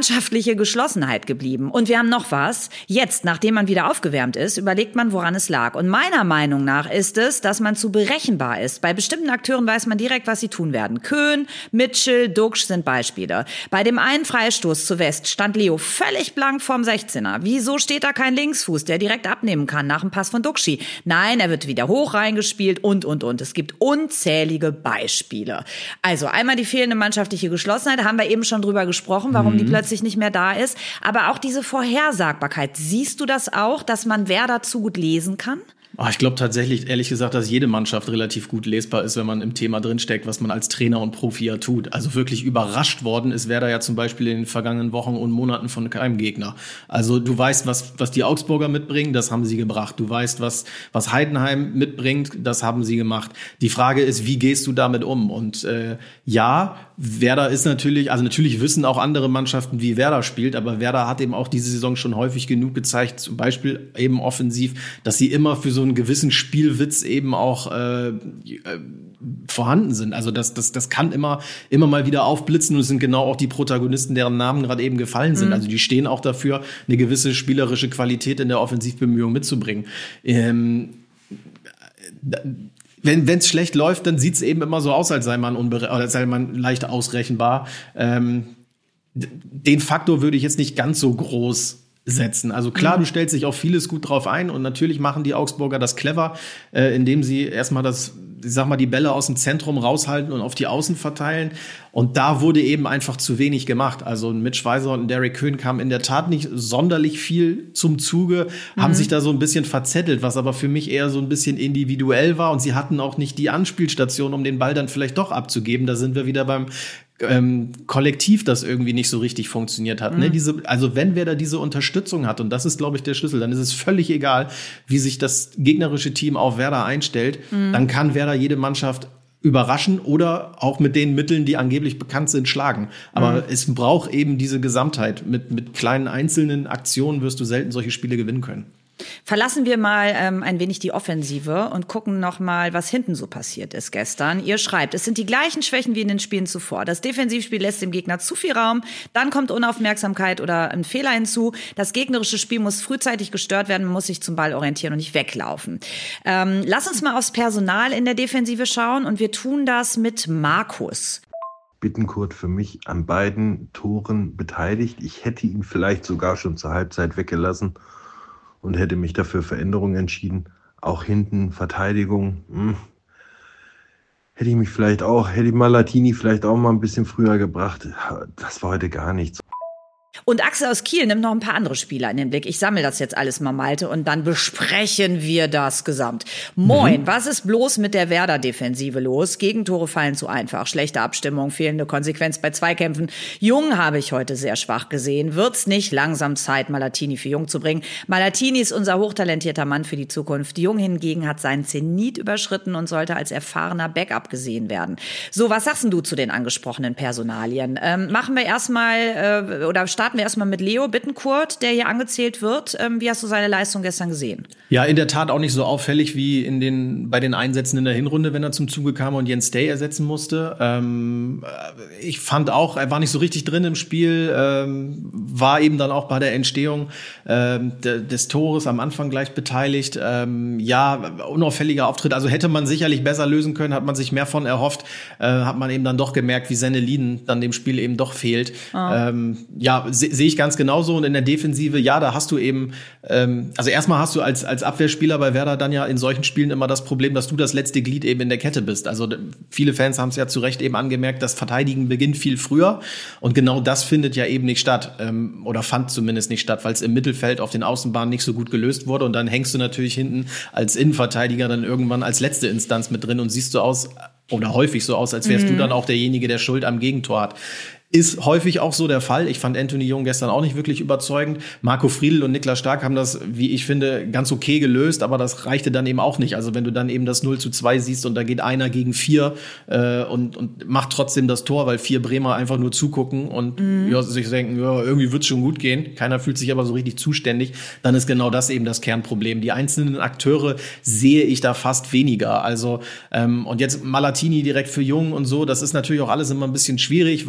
mannschaftliche Geschlossenheit geblieben. Und wir haben noch was. Jetzt, nachdem man wieder aufgewärmt ist, überlegt man, woran es lag. Und meiner Meinung nach ist es, dass man zu berechenbar ist. Bei bestimmten Akteuren weiß man direkt, was sie tun werden. Köhn, Mitchell, Duxch sind Beispiele. Bei dem einen Freistoß zu West stand Leo völlig blank vorm sechzehner. Wieso steht da kein Linksfuß, der direkt abnehmen kann nach dem Pass von Duxchi? Nein, er wird wieder hoch reingespielt und, und, und. Es gibt unzählige Beispiele. Also einmal die fehlende mannschaftliche Geschlossenheit, da haben wir eben schon drüber gesprochen, warum mhm. die plötzlich nicht mehr da ist. Aber auch diese Vorhersagbarkeit. Siehst du das auch, dass man Werder zu gut lesen kann? Oh, ich glaube tatsächlich, ehrlich gesagt, dass jede Mannschaft relativ gut lesbar ist, wenn man im Thema drinsteckt, was man als Trainer und Profi ja tut. Also wirklich überrascht worden ist Werder ja zum Beispiel in den vergangenen Wochen und Monaten von keinem Gegner. Also du weißt, was was die Augsburger mitbringen, das haben sie gebracht. Du weißt, was was Heidenheim mitbringt, das haben sie gemacht. Die Frage ist, wie gehst du damit um? Und äh, ja, Werder ist natürlich, also natürlich wissen auch andere Mannschaften, wie Werder spielt, aber Werder hat eben auch diese Saison schon häufig genug gezeigt, zum Beispiel eben offensiv, dass sie immer für so einen gewissen Spielwitz eben auch äh, äh, vorhanden sind. Also das, das, das kann immer, immer mal wieder aufblitzen und es sind genau auch die Protagonisten, deren Namen gerade eben gefallen sind. Mhm. Also die stehen auch dafür, eine gewisse spielerische Qualität in der Offensivbemühung mitzubringen. Ähm, da, Wenn es schlecht läuft, dann sieht es eben immer so aus, als sei man, unbere- oder sei man leicht ausrechenbar. Ähm, den Faktor würde ich jetzt nicht ganz so groß setzen. Also klar, mhm. du stellst dich auf vieles gut drauf ein und natürlich machen die Augsburger das clever, äh, indem sie erstmal das, ich sag mal, die Bälle aus dem Zentrum raushalten und auf die Außen verteilen. Und da wurde eben einfach zu wenig gemacht. Also Mitch Weiser und Derek Köhn kamen in der Tat nicht sonderlich viel zum Zuge, mhm. haben sich da so ein bisschen verzettelt, was aber für mich eher so ein bisschen individuell war. Und sie hatten auch nicht die Anspielstation, um den Ball dann vielleicht doch abzugeben. Da sind wir wieder beim Ähm, Kollektiv, das irgendwie nicht so richtig funktioniert hat. Mhm. Ne? Diese, also wenn wer da diese Unterstützung hat, und das ist, glaube ich, der Schlüssel, dann ist es völlig egal, wie sich das gegnerische Team auf Werder einstellt. Mhm. Dann kann Werder jede Mannschaft überraschen oder auch mit den Mitteln, die angeblich bekannt sind, schlagen. Aber mhm. es braucht eben diese Gesamtheit. Mit, mit kleinen einzelnen Aktionen wirst du selten solche Spiele gewinnen können. Verlassen wir mal ähm, ein wenig die Offensive und gucken noch mal, was hinten so passiert ist gestern. Ihr schreibt, es sind die gleichen Schwächen wie in den Spielen zuvor. Das Defensivspiel lässt dem Gegner zu viel Raum, dann kommt Unaufmerksamkeit oder ein Fehler hinzu. Das gegnerische Spiel muss frühzeitig gestört werden, man muss sich zum Ball orientieren und nicht weglaufen. Ähm, lass uns mal aufs Personal in der Defensive schauen und wir tun das mit Markus. Bittencourt für mich an beiden Toren beteiligt. Ich hätte ihn vielleicht sogar schon zur Halbzeit weggelassen und hätte mich dafür für Änderungen entschieden. Auch hinten Verteidigung. Hm. Hätte ich mich vielleicht auch, hätte ich Malatini vielleicht auch mal ein bisschen früher gebracht. Das war heute gar nichts. Und Axel aus Kiel nimmt noch ein paar andere Spieler in den Blick. Ich sammle das jetzt alles mal, Malte, und dann besprechen wir das gesamt. Moin, mhm. Was ist bloß mit der Werder-Defensive los? Gegentore fallen zu einfach, schlechte Abstimmung, fehlende Konsequenz bei Zweikämpfen. Jung habe ich heute sehr schwach gesehen. Wird's nicht langsam Zeit, Malatini für Jung zu bringen? Malatini ist unser hochtalentierter Mann für die Zukunft. Jung hingegen hat seinen Zenit überschritten und sollte als erfahrener Backup gesehen werden. So, was sagst denn du zu den angesprochenen Personalien? Ähm, machen wir erstmal, äh, oder starten wir erstmal mit Leo Bittencourt, der hier angezählt wird. Ähm, wie hast du seine Leistung gestern gesehen? Ja, in der Tat auch nicht so auffällig wie in den, bei den Einsätzen in der Hinrunde, wenn er zum Zuge kam und Jens Day ersetzen musste. Ähm, ich fand auch, er war nicht so richtig drin im Spiel, ähm, war eben dann auch bei der Entstehung ähm, de, des Tores am Anfang gleich beteiligt. Ähm, ja, unauffälliger Auftritt. Also hätte man sicherlich besser lösen können, hat man sich mehr von erhofft, äh, hat man eben dann doch gemerkt, wie Senne-Lieden dann dem Spiel eben doch fehlt. Oh. Ähm, ja, se- sehe ich ganz genauso. Und in der Defensive, ja, da hast du eben, ähm, also erstmal hast du als als Abwehrspieler bei Werder dann ja in solchen Spielen immer das Problem, dass du das letzte Glied eben in der Kette bist. Also viele Fans haben es ja zu Recht eben angemerkt, das Verteidigen beginnt viel früher. Und genau das findet ja eben nicht statt. Ähm, oder fand zumindest nicht statt, weil es im Mittelfeld auf den Außenbahnen nicht so gut gelöst wurde. Und dann hängst du natürlich hinten als Innenverteidiger dann irgendwann als letzte Instanz mit drin und siehst so aus, oder häufig so aus, als wärst mhm. du dann auch derjenige, der Schuld am Gegentor hat. Ist häufig auch so der Fall. Ich fand Anthony Jung gestern auch nicht wirklich überzeugend. Marco Friedl und Niklas Stark haben das, wie ich finde, ganz okay gelöst, aber das reichte dann eben auch nicht. Also wenn du dann eben das null zu zwei siehst und da geht einer gegen vier äh, und, und macht trotzdem das Tor, weil vier Bremer einfach nur zugucken und mhm. ja, sich denken, ja, irgendwie wird's schon gut gehen. Keiner fühlt sich aber so richtig zuständig. Dann ist genau das eben das Kernproblem. Die einzelnen Akteure sehe ich da fast weniger. Also ähm, und jetzt Malatini direkt für Jung und so, das ist natürlich auch alles immer ein bisschen schwierig, weil Jung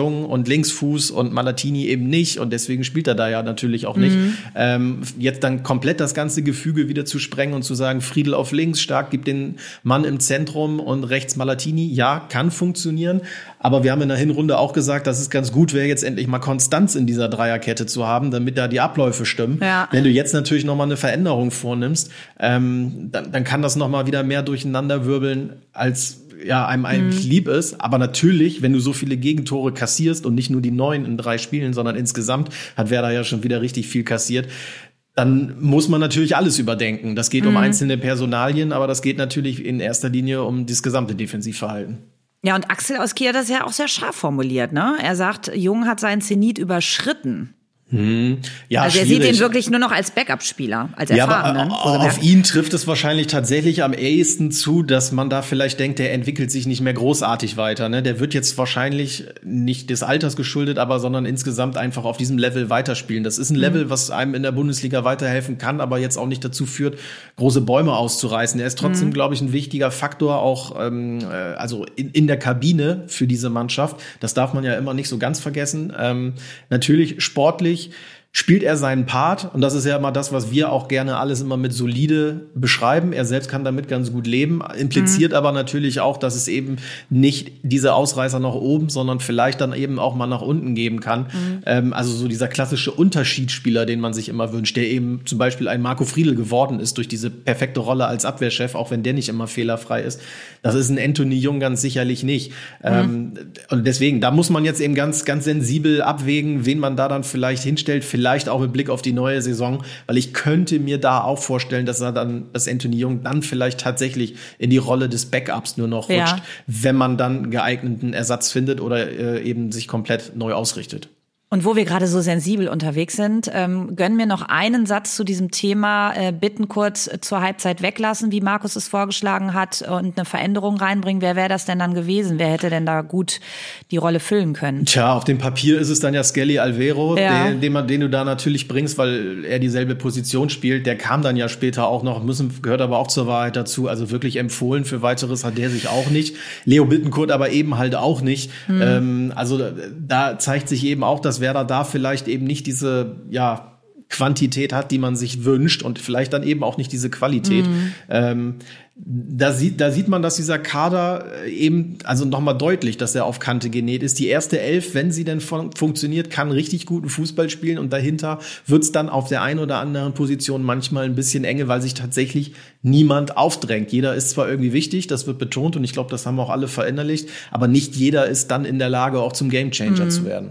jung und Linksfuß und Malatini eben nicht und deswegen spielt er da ja natürlich auch nicht. Mhm. Ähm, jetzt dann komplett das ganze Gefüge wieder zu sprengen und zu sagen, Friedl auf links, Stark gibt den Mann im Zentrum und rechts Malatini, ja, kann funktionieren. Aber wir haben in der Hinrunde auch gesagt, dass es ganz gut wäre, jetzt endlich mal Konstanz in dieser Dreierkette zu haben, damit da die Abläufe stimmen. Ja. Wenn du jetzt natürlich nochmal eine Veränderung vornimmst, ähm, dann, dann kann das nochmal wieder mehr durcheinanderwirbeln, als ja einem eigentlich mhm. lieb ist. Aber natürlich, wenn du so viele Gegentore kassierst und nicht nur die neun in drei Spielen, sondern insgesamt hat Werder ja schon wieder richtig viel kassiert, dann muss man natürlich alles überdenken. Das geht mhm. um einzelne Personalien, aber das geht natürlich in erster Linie um das gesamte Defensivverhalten. Ja, und Axel aus Kiel hat das ja auch sehr scharf formuliert, ne? Er sagt, Jung hat seinen Zenit überschritten. Hm. Ja, also er schwierig. sieht ihn wirklich nur noch als Backup-Spieler, als erfahrenen. Ja, aber auf ihn trifft es wahrscheinlich tatsächlich am ehesten zu, dass man da vielleicht denkt, der entwickelt sich nicht mehr großartig weiter. Ne? Der wird jetzt wahrscheinlich nicht des Alters geschuldet, aber sondern insgesamt einfach auf diesem Level weiterspielen. Das ist ein Level, mhm. was einem in der Bundesliga weiterhelfen kann, aber jetzt auch nicht dazu führt, große Bäume auszureißen. Er ist trotzdem, mhm. glaube ich, ein wichtiger Faktor auch ähm, also in, in der Kabine für diese Mannschaft. Das darf man ja immer nicht so ganz vergessen. Ähm, natürlich sportlich spielt er seinen Part und das ist ja immer das, was wir auch gerne alles immer mit solide beschreiben. Er selbst kann damit ganz gut leben, impliziert mhm. aber natürlich auch, dass es eben nicht diese Ausreißer nach oben, sondern vielleicht dann eben auch mal nach unten geben kann. Mhm. Ähm, also so dieser klassische Unterschiedsspieler, den man sich immer wünscht, der eben zum Beispiel ein Marco Friedl geworden ist durch diese perfekte Rolle als Abwehrchef, auch wenn der nicht immer fehlerfrei ist. Das ist ein Anthony Jung ganz sicherlich nicht. Mhm. Ähm, und deswegen, da muss man jetzt eben ganz, ganz sensibel abwägen, wen man da dann vielleicht hinstellt, vielleicht Vielleicht auch mit Blick auf die neue Saison, weil ich könnte mir da auch vorstellen, dass er dann, dass Anthony Jung dann vielleicht tatsächlich in die Rolle des Backups nur noch rutscht, ja. wenn man dann geeigneten Ersatz findet oder äh, eben sich komplett neu ausrichtet. Und wo wir gerade so sensibel unterwegs sind, ähm, gönnen mir noch einen Satz zu diesem Thema, äh, bitten kurz zur Halbzeit weglassen, wie Markus es vorgeschlagen hat, und eine Veränderung reinbringen. Wer wäre das denn dann gewesen? Wer hätte denn da gut die Rolle füllen können? Tja, auf dem Papier ist es dann ja Skelly Alvero, ja. den, den, man, den du da natürlich bringst, weil er dieselbe Position spielt. Der kam dann ja später auch noch, müssen, gehört aber auch zur Wahrheit dazu. Also wirklich empfohlen für Weiteres hat der sich auch nicht. Leo Bittencourt aber eben halt auch nicht. Mhm. Ähm, also da zeigt sich eben auch, dass Werder da vielleicht eben nicht diese, ja, Quantität hat, die man sich wünscht und vielleicht dann eben auch nicht diese Qualität. Mhm. Ähm, da sieht, da sieht man, dass dieser Kader eben, also nochmal deutlich, dass er auf Kante genäht ist. Die erste Elf, wenn sie denn fun- funktioniert, kann richtig guten Fußball spielen und dahinter wird's dann auf der einen oder anderen Position manchmal ein bisschen enge, weil sich tatsächlich niemand aufdrängt. Jeder ist zwar irgendwie wichtig, das wird betont und ich glaube, das haben auch alle verinnerlicht, aber nicht jeder ist dann in der Lage, auch zum Gamechanger mhm. zu werden.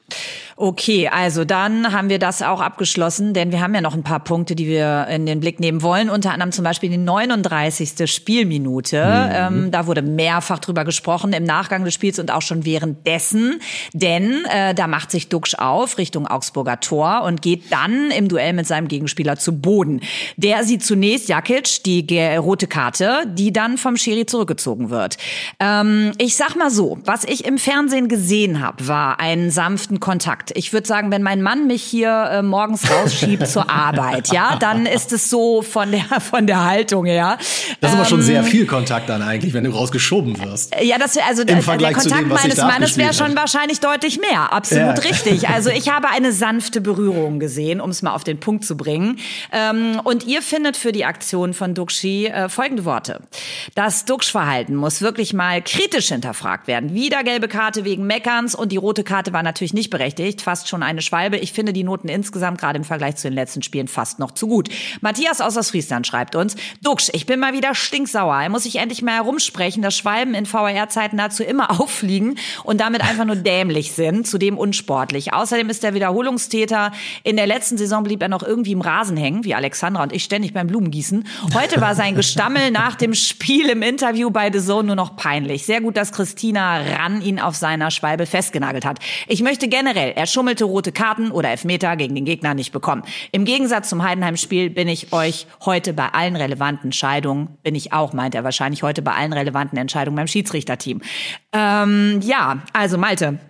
Okay, also dann haben wir das auch abgeschlossen, denn wir haben ja noch ein paar Punkte, die wir in den Blick nehmen wollen. Unter anderem zum Beispiel die neununddreißigste Spielminute. Mhm. Ähm, da wurde mehrfach drüber gesprochen im Nachgang des Spiels und auch schon währenddessen. Denn äh, da macht sich Duxch auf Richtung Augsburger Tor und geht dann im Duell mit seinem Gegenspieler zu Boden. Der sieht zunächst Jakic die ge- rote Karte, die dann vom Schiri zurückgezogen wird. Ähm, ich sag mal so, was ich im Fernsehen gesehen habe, war einen sanften Kontakt. Ich würde sagen, wenn mein Mann mich hier äh, morgens rausschiebt zur Arbeit, ja, dann ist es so von der von der Haltung her. Das ist ähm, aber schon sehr viel Kontakt dann eigentlich, wenn du rausgeschoben wirst. Ja, das also Im der, Vergleich der Kontakt zu dem, was meines sich da Mannes wäre schon hat. wahrscheinlich deutlich mehr. Absolut ja. richtig. Also ich habe eine sanfte Berührung gesehen, um es mal auf den Punkt zu bringen. Ähm, und ihr findet für die Aktion von Duxchi äh, folgende Worte: Das Duxch-Verhalten muss wirklich mal kritisch hinterfragt werden. Wieder gelbe Karte wegen Meckerns und die rote Karte war natürlich nicht berechtigt. Fast schon eine Schwalbe. Ich finde die Noten insgesamt gerade im Vergleich zu den letzten Spielen fast noch zu gut. Matthias aus Ostfriesland schreibt uns: Duxch, ich bin mal wieder stinksauer. Er muss sich endlich mal herumsprechen, dass Schwalben in V A R-Zeiten dazu immer auffliegen und damit einfach nur dämlich sind, zudem unsportlich. Außerdem ist er Wiederholungstäter. In der letzten Saison blieb er noch irgendwie im Rasen hängen, wie Alexandra und ich ständig beim Blumengießen. Heute war sein Gestammel nach dem Spiel im Interview bei The Zone nur noch peinlich. Sehr gut, dass Christina Rann ihn auf seiner Schwalbe festgenagelt hat. Ich möchte generell, er schummelte rote Karten oder Elfmeter gegen den Gegner nicht bekommen. Im Gegensatz zum Heidenheim-Spiel bin ich euch heute bei allen relevanten Entscheidungen, bin ich auch, meint er wahrscheinlich, heute bei allen relevanten Entscheidungen beim Schiedsrichterteam. Ähm, ja, also Malte,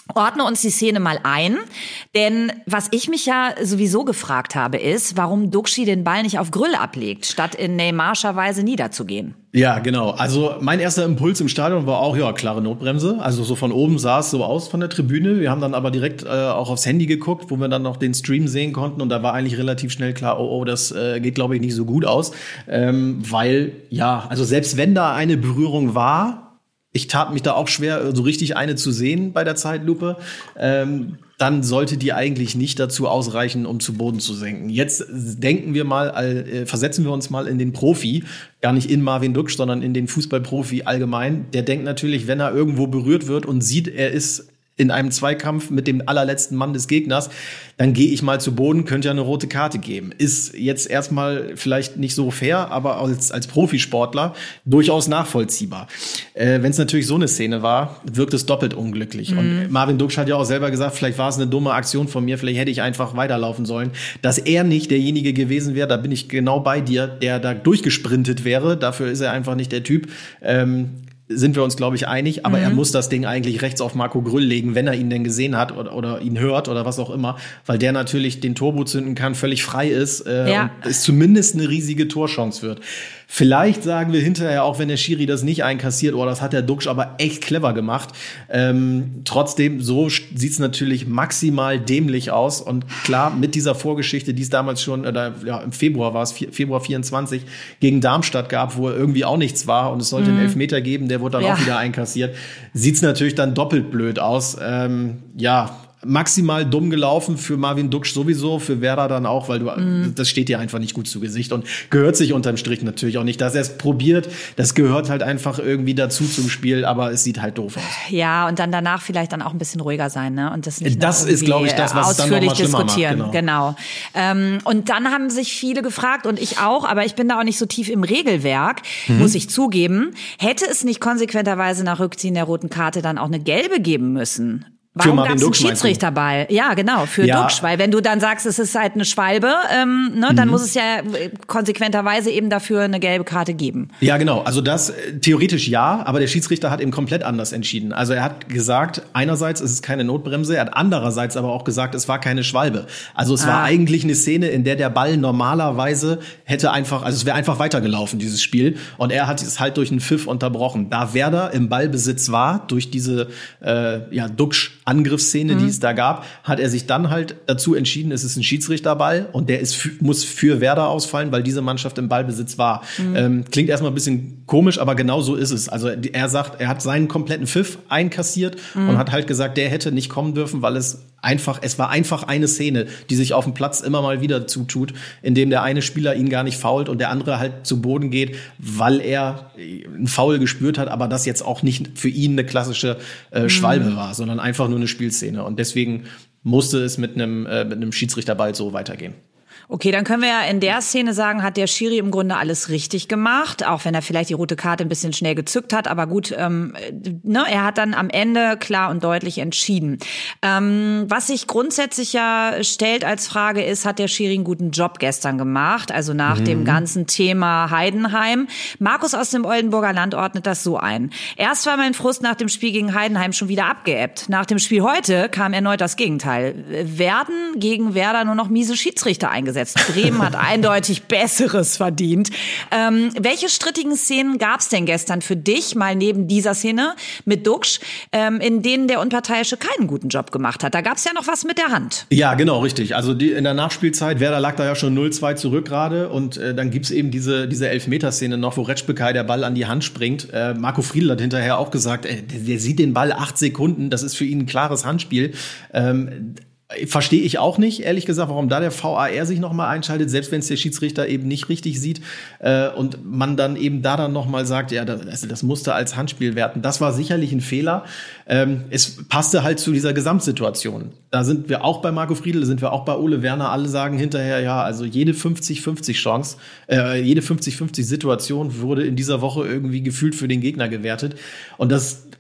Ordne uns die Szene mal ein, denn was ich mich ja sowieso gefragt habe, ist, warum Duxi den Ball nicht auf Grüll ablegt, statt in Neymarscher Weise niederzugehen. Ja, genau. Also mein erster Impuls im Stadion war auch, ja, klare Notbremse. Also so von oben sah es so aus von der Tribüne. Wir haben dann aber direkt äh, auch aufs Handy geguckt, wo wir dann noch den Stream sehen konnten. Und da war eigentlich relativ schnell klar, oh, oh, das äh, geht, glaube ich, nicht so gut aus. Ähm, weil, ja, also selbst wenn da eine Berührung war, ich tat mich da auch schwer, so richtig eine zu sehen bei der Zeitlupe. Ähm, dann sollte die eigentlich nicht dazu ausreichen, um zu Boden zu senken. Jetzt denken wir mal, äh, versetzen wir uns mal in den Profi, gar nicht in Marvin Duksch, sondern in den Fußballprofi allgemein. Der denkt natürlich, wenn er irgendwo berührt wird und sieht, er ist in einem Zweikampf mit dem allerletzten Mann des Gegners, dann gehe ich mal zu Boden, könnte ja eine rote Karte geben. Ist jetzt erstmal vielleicht nicht so fair, aber als, als Profisportler durchaus nachvollziehbar. Äh, wenn es natürlich so eine Szene war, wirkt es doppelt unglücklich. Mhm. Und Marvin Duksch hat ja auch selber gesagt, vielleicht war es eine dumme Aktion von mir, vielleicht hätte ich einfach weiterlaufen sollen. Dass er nicht derjenige gewesen wäre, da bin ich genau bei dir, der da durchgesprintet wäre. Dafür ist er einfach nicht der Typ. Ähm, sind wir uns, glaube ich, einig, aber mhm. er muss das Ding eigentlich rechts auf Marco Grüll legen, wenn er ihn denn gesehen hat oder, oder ihn hört oder was auch immer, weil der natürlich den Turbo zünden kann, völlig frei ist äh, ja. und es zumindest eine riesige Torchance wird. Vielleicht sagen wir hinterher, auch wenn der Schiri das nicht einkassiert, oh, das hat der Duksch aber echt clever gemacht. Ähm, trotzdem, so sieht's natürlich maximal dämlich aus. Und klar, mit dieser Vorgeschichte, die es damals schon, oder ja, im Februar war es, Februar vierundzwanzig, gegen Darmstadt gab, wo irgendwie auch nichts war und es sollte mhm. einen Elfmeter geben, der wurde dann ja. auch wieder einkassiert, sieht's natürlich dann doppelt blöd aus. Ähm, ja, maximal dumm gelaufen für Marvin Duksch sowieso, für Werder dann auch, weil du mm. das steht dir einfach nicht gut zu Gesicht und gehört sich unterm Strich natürlich auch nicht. Dass er es probiert, das gehört halt einfach irgendwie dazu zum Spiel, aber es sieht halt doof aus. Ja, und dann danach vielleicht dann auch ein bisschen ruhiger sein, ne? Und das nicht das ist, glaube ich, das, was es dann noch mal schlimmer macht. Genau. genau. Ähm, und dann haben sich viele gefragt und ich auch, aber ich bin da auch nicht so tief im Regelwerk, mhm. muss ich zugeben. Hätte es nicht konsequenterweise nach Rückziehen der roten Karte dann auch eine gelbe geben müssen? Warum gab es einen Schiedsrichterball? Ja, genau, für ja. Duksch. Weil wenn du dann sagst, es ist halt eine Schwalbe, ähm, ne, dann mhm. muss es ja konsequenterweise eben dafür eine gelbe Karte geben. Ja, genau. Also das theoretisch ja, aber der Schiedsrichter hat eben komplett anders entschieden. Also er hat gesagt, einerseits ist es keine Notbremse, er hat andererseits aber auch gesagt, es war keine Schwalbe. Also es ah. war eigentlich eine Szene, in der der Ball normalerweise hätte einfach, also es wäre einfach weitergelaufen, dieses Spiel. Und er hat es halt durch einen Pfiff unterbrochen. Da Werder im Ballbesitz war, durch diese äh, ja, Duksch Angriffsszene, mhm. die es da gab, hat er sich dann halt dazu entschieden, es ist ein Schiedsrichterball und der ist muss für Werder ausfallen, weil diese Mannschaft im Ballbesitz war. Mhm. Ähm, klingt erstmal ein bisschen komisch, aber genau so ist es. Also er sagt, er hat seinen kompletten Pfiff einkassiert mhm. und hat halt gesagt, der hätte nicht kommen dürfen, weil es einfach, es war einfach eine Szene, die sich auf dem Platz immer mal wieder zutut, in dem der eine Spieler ihn gar nicht foult und der andere halt zu Boden geht, weil er einen Foul gespürt hat, aber das jetzt auch nicht für ihn eine klassische äh, Schwalbe mhm. war, sondern einfach nur eine Spielszene. Und deswegen musste es mit einem, äh, mit einem Schiedsrichterball so weitergehen. Okay, dann können wir ja in der Szene sagen, hat der Schiri im Grunde alles richtig gemacht, auch wenn er vielleicht die rote Karte ein bisschen schnell gezückt hat. Aber gut, ähm, ne, er hat dann am Ende klar und deutlich entschieden. Ähm, was sich grundsätzlich ja stellt als Frage ist, hat der Schiri einen guten Job gestern gemacht? Also nach mhm. dem ganzen Thema Heidenheim. Markus aus dem Oldenburger Land ordnet das so ein. Erst war mein Frust nach dem Spiel gegen Heidenheim schon wieder abgeebbt. Nach dem Spiel heute kam erneut das Gegenteil. Werden gegen Werder nur noch miese Schiedsrichter eingesetzt. Bremen hat eindeutig Besseres verdient. Ähm, welche strittigen Szenen gab es denn gestern für dich, mal neben dieser Szene mit Duksch, ähm, in denen der Unparteiische keinen guten Job gemacht hat? Da gab es ja noch was mit der Hand. Ja, genau, richtig. Also die, in der Nachspielzeit, Werder lag da ja schon null zwei zurück gerade und äh, dann gibt's eben diese, diese Elfmeterszene noch, wo Retschbekai der Ball an die Hand springt. Äh, Marco Friedl hat hinterher auch gesagt, äh, der, der sieht den Ball acht Sekunden, das ist für ihn ein klares Handspiel. Ähm, Verstehe ich auch nicht, ehrlich gesagt, warum da der V A R sich nochmal einschaltet, selbst wenn es der Schiedsrichter eben nicht richtig sieht äh, und man dann eben da dann nochmal sagt, ja, das, also das musste als Handspiel werten. Das war sicherlich ein Fehler. Ähm, es passte halt zu dieser Gesamtsituation. Da sind wir auch bei Marco Friedl, sind wir auch bei Ole Werner. Alle sagen hinterher, ja, also jede fünfzig fünfzig Chance, äh, jede fünfzig fünfzig Situation wurde in dieser Woche irgendwie gefühlt für den Gegner gewertet. Und das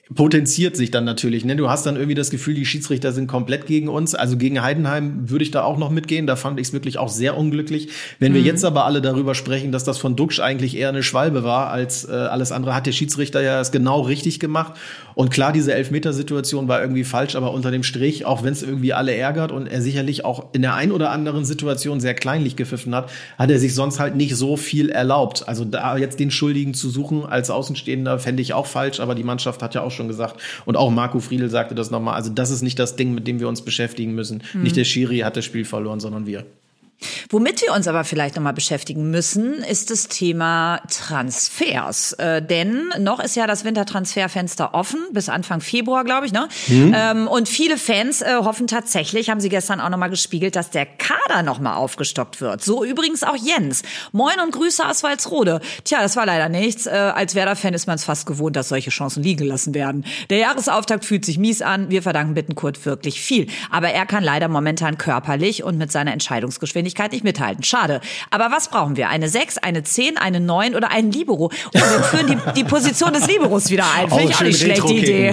potenziert sich dann natürlich. Ne? Du hast dann irgendwie das Gefühl, die Schiedsrichter sind komplett gegen uns. Also gegen Heidenheim würde ich da auch noch mitgehen. Da fand ich es wirklich auch sehr unglücklich. Wenn mhm. wir jetzt aber alle darüber sprechen, dass das von Duxch eigentlich eher eine Schwalbe war als äh, alles andere, hat der Schiedsrichter ja es genau richtig gemacht. Und klar, diese Elfmetersituation war irgendwie falsch, aber unter dem Strich, auch wenn es irgendwie alle ärgert und er sicherlich auch in der ein oder anderen Situation sehr kleinlich gepfiffen hat, hat er sich sonst halt nicht so viel erlaubt. Also da jetzt den Schuldigen zu suchen als Außenstehender, fände ich auch falsch, aber die Mannschaft hat ja auch schon gesagt, und auch Marco Friedl sagte das nochmal, also das ist nicht das Ding, mit dem wir uns beschäftigen müssen. Mhm. Nicht der Schiri hat das Spiel verloren, sondern wir. Womit wir uns aber vielleicht nochmal beschäftigen müssen, ist das Thema Transfers. Äh, denn noch ist ja das Wintertransferfenster offen, bis Anfang Februar, glaube ich. Ne? Mhm. Ähm, und viele Fans äh, hoffen tatsächlich, haben sie gestern auch nochmal gespiegelt, dass der Kader nochmal aufgestockt wird. So übrigens auch Jens. Moin und Grüße aus Walsrode. Tja, das war leider nichts. Äh, als Werder-Fan ist man es fast gewohnt, dass solche Chancen liegen gelassen werden. Der Jahresauftakt fühlt sich mies an. Wir verdanken Bittenkurt wirklich viel. Aber er kann leider momentan körperlich und mit seiner Entscheidungsgeschwindigkeit nicht mithalten. Schade. Aber was brauchen wir? Eine sechs, eine zehn, eine neun oder einen Libero? Und wir führen die, die Position des Liberos wieder ein. Finde ich auch nicht schlecht, die Idee.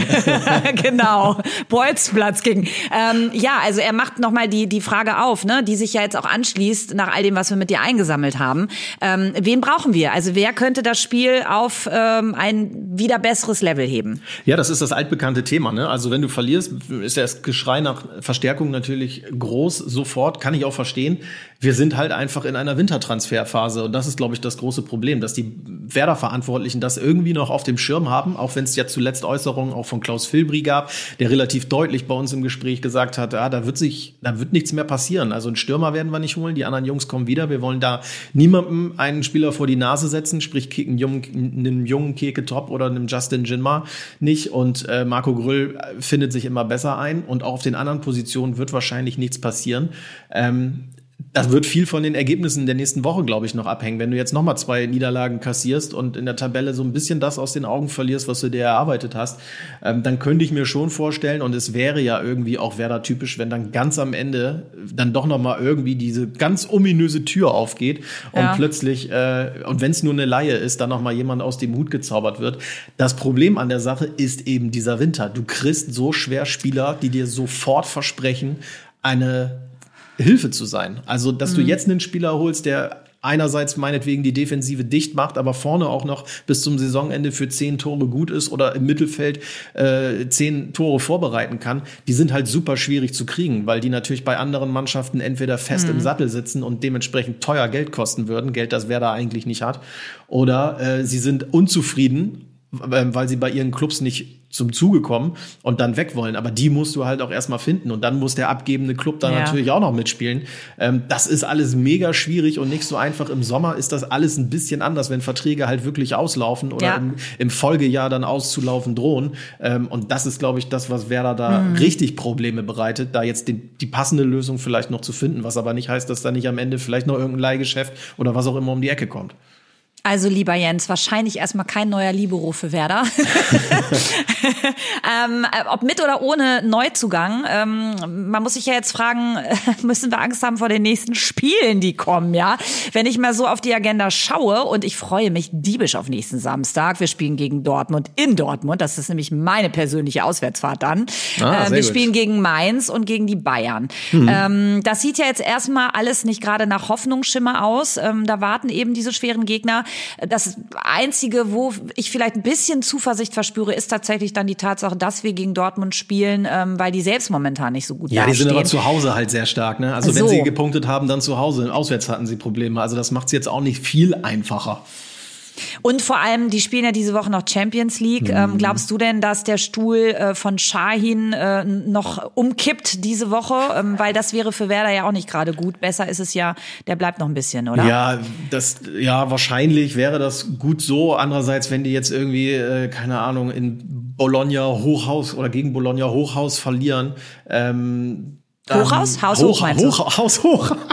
Genau. Bolzplatz gegen. Ähm, ja, also er macht nochmal die, die Frage auf, ne, die sich ja jetzt auch anschließt nach all dem, was wir mit dir eingesammelt haben. Ähm, wen brauchen wir? Also wer könnte das Spiel auf ähm, ein wieder besseres Level heben? Ja, das ist das altbekannte Thema. Ne? Also wenn du verlierst, ist das Geschrei nach Verstärkung natürlich groß, sofort, kann ich auch verstehen. Wir sind halt einfach in einer Wintertransferphase und das ist, glaube ich, das große Problem, dass die Werder-Verantwortlichen das irgendwie noch auf dem Schirm haben, auch wenn es ja zuletzt Äußerungen auch von Klaus Filbri gab, der relativ deutlich bei uns im Gespräch gesagt hat, ja, da wird sich, da wird nichts mehr passieren. Also einen Stürmer werden wir nicht holen, die anderen Jungs kommen wieder. Wir wollen da niemandem einen Spieler vor die Nase setzen, sprich einen jungen, einen jungen Keke Top oder einem Justin Jinmar nicht. Und äh, Marco Grüll findet sich immer besser ein und auch auf den anderen Positionen wird wahrscheinlich nichts passieren. Ähm, Das wird viel von den Ergebnissen der nächsten Woche, glaube ich, noch abhängen. Wenn du jetzt nochmal zwei Niederlagen kassierst und in der Tabelle so ein bisschen das aus den Augen verlierst, was du dir erarbeitet hast, ähm, dann könnte ich mir schon vorstellen, und es wäre ja irgendwie auch Werder-typisch, wenn dann ganz am Ende dann doch nochmal irgendwie diese ganz ominöse Tür aufgeht und ja. plötzlich, äh, und wenn es nur eine Laie ist, dann nochmal jemand aus dem Hut gezaubert wird. Das Problem an der Sache ist eben dieser Winter. Du kriegst so schwer Spieler, die dir sofort versprechen, eine Hilfe zu sein. Also, dass mhm. du jetzt einen Spieler holst, der einerseits meinetwegen die Defensive dicht macht, aber vorne auch noch bis zum Saisonende für zehn Tore gut ist oder im Mittelfeld äh, zehn Tore vorbereiten kann, die sind halt super schwierig zu kriegen, weil die natürlich bei anderen Mannschaften entweder fest mhm. im Sattel sitzen und dementsprechend teuer Geld kosten würden, Geld, das Werder eigentlich nicht hat, oder äh, sie sind unzufrieden, weil sie bei ihren Clubs nicht zum Zuge kommen und dann weg wollen. Aber die musst du halt auch erstmal finden. Und dann muss der abgebende Club da ja. natürlich auch noch mitspielen. Ähm, das ist alles mega schwierig und nicht so einfach. Im Sommer ist das alles ein bisschen anders, wenn Verträge halt wirklich auslaufen oder ja. im, im Folgejahr dann auszulaufen drohen. Ähm, und das ist, glaube ich, das, was Werder da mhm. richtig Probleme bereitet, da jetzt die, die passende Lösung vielleicht noch zu finden. Was aber nicht heißt, dass da nicht am Ende vielleicht noch irgendein Leihgeschäft oder was auch immer um die Ecke kommt. Also, lieber Jens, wahrscheinlich erstmal kein neuer Libero für Werder. ähm, ob mit oder ohne Neuzugang. Ähm, man muss sich ja jetzt fragen, müssen wir Angst haben vor den nächsten Spielen, die kommen, ja? Wenn ich mal so auf die Agenda schaue, und ich freue mich diebisch auf nächsten Samstag. Wir spielen gegen Dortmund in Dortmund. Das ist nämlich meine persönliche Auswärtsfahrt dann. Ah, äh, wir gut. spielen gegen Mainz und gegen die Bayern. Mhm. Ähm, das sieht ja jetzt erstmal alles nicht gerade nach Hoffnungsschimmer aus. Ähm, da warten eben diese schweren Gegner. Das Einzige, wo ich vielleicht ein bisschen Zuversicht verspüre, ist tatsächlich dann die Tatsache, dass wir gegen Dortmund spielen, ähm, weil die selbst momentan nicht so gut ja, dastehen. Ja, die sind aber zu Hause halt sehr stark. Ne? Also so. Wenn sie gepunktet haben, dann zu Hause. Auswärts hatten sie Probleme. Also das macht es jetzt auch nicht viel einfacher. Und vor allem, die spielen ja diese Woche noch Champions League. Mhm. Ähm, glaubst du denn, dass der Stuhl äh, von Şahin äh, noch umkippt diese Woche? Ähm, weil das wäre für Werder ja auch nicht gerade gut. Besser ist es ja, der bleibt noch ein bisschen, oder? Ja, das, ja, wahrscheinlich wäre das gut so. Andererseits, wenn die jetzt irgendwie, äh, keine Ahnung, in Bologna Hochhaus oder gegen Bologna Hochhaus verlieren, ähm, Hochhaus? Haus hoch, hoch meinst du? Hoch, Haus hoch.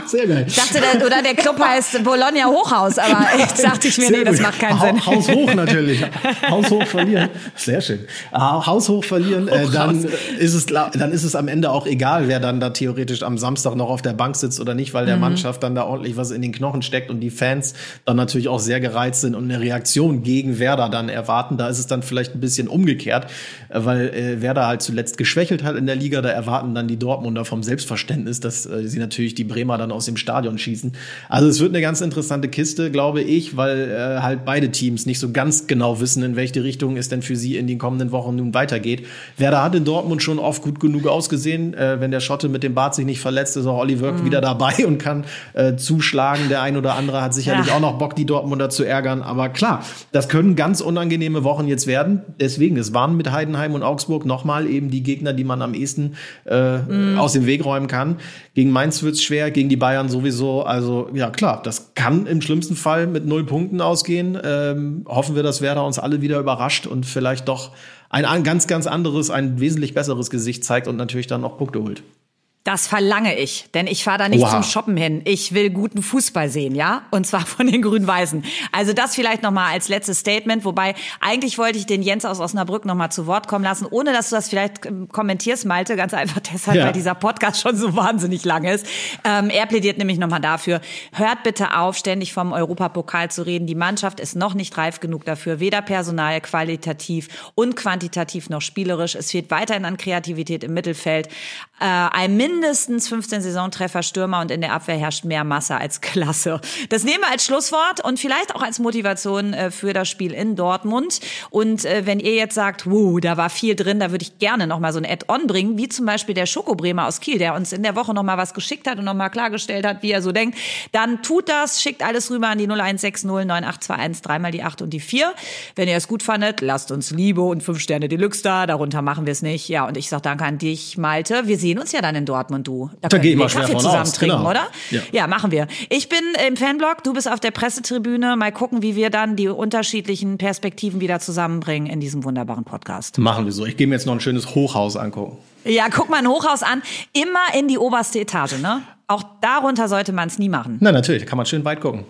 Sehr geil. Ich dachte, der, oder der Club heißt Bologna Hochhaus, aber jetzt dachte ich mir, Sehr nee, das gut. macht keinen Ha- Sinn. Haus hoch natürlich. Haus hoch verlieren. Sehr schön. Ha- Haus hoch verlieren, äh, dann ist es dann ist es am Ende auch egal, wer dann da theoretisch am Samstag noch auf der Bank sitzt oder nicht, weil der Mhm. Mannschaft dann da ordentlich was in den Knochen steckt und die Fans dann natürlich auch sehr gereizt sind und eine Reaktion gegen Werder dann erwarten. Da ist es dann vielleicht ein bisschen umgekehrt, äh, weil äh, Werder halt zuletzt geschwächelt hat in der Liga. Da erwarten dann die Dortmunder vom Selbstverständnis, dass äh, sie natürlich die Bremer dann aus dem Stadion schießen. Also es wird eine ganz interessante Kiste, glaube ich, weil äh, halt beide Teams nicht so ganz genau wissen, in welche Richtung es denn für sie in den kommenden Wochen nun weitergeht. Werder hat in Dortmund schon oft gut genug ausgesehen. Äh, wenn der Schotte mit dem Bart sich nicht verletzt, ist auch Olli Wörk Mhm. wieder dabei und kann äh, zuschlagen. Der ein oder andere hat sicherlich Ja. auch noch Bock, die Dortmunder zu ärgern. Aber klar, das können ganz unangenehme Wochen jetzt werden. Deswegen, es waren mit Heidenheim und Augsburg nochmal eben die Gegner, die man am ehesten äh, Mhm. aus dem Weg räumen kann. Gegen Mainz wird's schwer, gegen die Bayern sowieso. Also ja klar, das kann im schlimmsten Fall mit null Punkten ausgehen. Ähm, hoffen wir, dass Werder uns alle wieder überrascht und vielleicht doch ein, ein ganz, ganz anderes, ein wesentlich besseres Gesicht zeigt und natürlich dann noch Punkte holt. Das verlange ich, denn ich fahre da nicht Oha. zum Shoppen hin. Ich will guten Fußball sehen, ja? Und zwar von den Grün-Weißen. Also das vielleicht nochmal als letztes Statement, wobei eigentlich wollte ich den Jens aus Osnabrück nochmal zu Wort kommen lassen, ohne dass du das vielleicht ähm, kommentierst, Malte, ganz einfach deshalb, Ja. weil dieser Podcast schon so wahnsinnig lang ist. Ähm, er plädiert nämlich nochmal dafür, hört bitte auf, ständig vom Europapokal zu reden. Die Mannschaft ist noch nicht reif genug dafür, weder personal, qualitativ und quantitativ noch spielerisch. Es fehlt weiterhin an Kreativität im Mittelfeld. Äh, ein mindestens fünfzehn Saisontreffer Stürmer und in der Abwehr herrscht mehr Masse als Klasse. Das nehmen wir als Schlusswort und vielleicht auch als Motivation äh, für das Spiel in Dortmund. Und äh, wenn ihr jetzt sagt, wow, da war viel drin, da würde ich gerne noch mal so ein Add-on bringen, wie zum Beispiel der Schokobremer aus Kiel, der uns in der Woche noch mal was geschickt hat und noch mal klargestellt hat, wie er so denkt, dann tut das, schickt alles rüber an die null eins sechs null neun acht zwei eins, dreimal die acht und die vier. Wenn ihr es gut fandet, lasst uns Liebe und fünf Sterne Deluxe da, darunter machen wir es nicht. Ja, und ich sag danke an dich, Malte. Wir sehen uns ja dann in Dortmund, du. Da Da können geh ich wir mal schwer Kaffee von zusammen aus, trinken, genau. oder? Ja. Ja, machen wir. Ich bin im Fanblog, du bist auf der Pressetribüne. Mal gucken, wie wir dann die unterschiedlichen Perspektiven wieder zusammenbringen in diesem wunderbaren Podcast. Machen wir so. Ich gehe mir jetzt noch ein schönes Hochhaus angucken. Ja, guck mal ein Hochhaus an. Immer in die oberste Etage, ne? Auch darunter sollte man es nie machen. Na natürlich, da kann man schön weit gucken.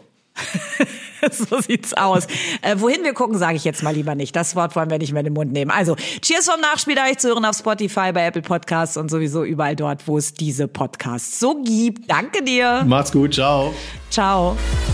So sieht's aus. Äh, wohin wir gucken, sage ich jetzt mal lieber nicht. Das Wort wollen wir nicht mehr in den Mund nehmen. Also, Cheers vom Nachspiel, da euch zu hören auf Spotify, bei Apple Podcasts und sowieso überall dort, wo es diese Podcasts so gibt. Danke dir. Macht's gut, ciao. Ciao.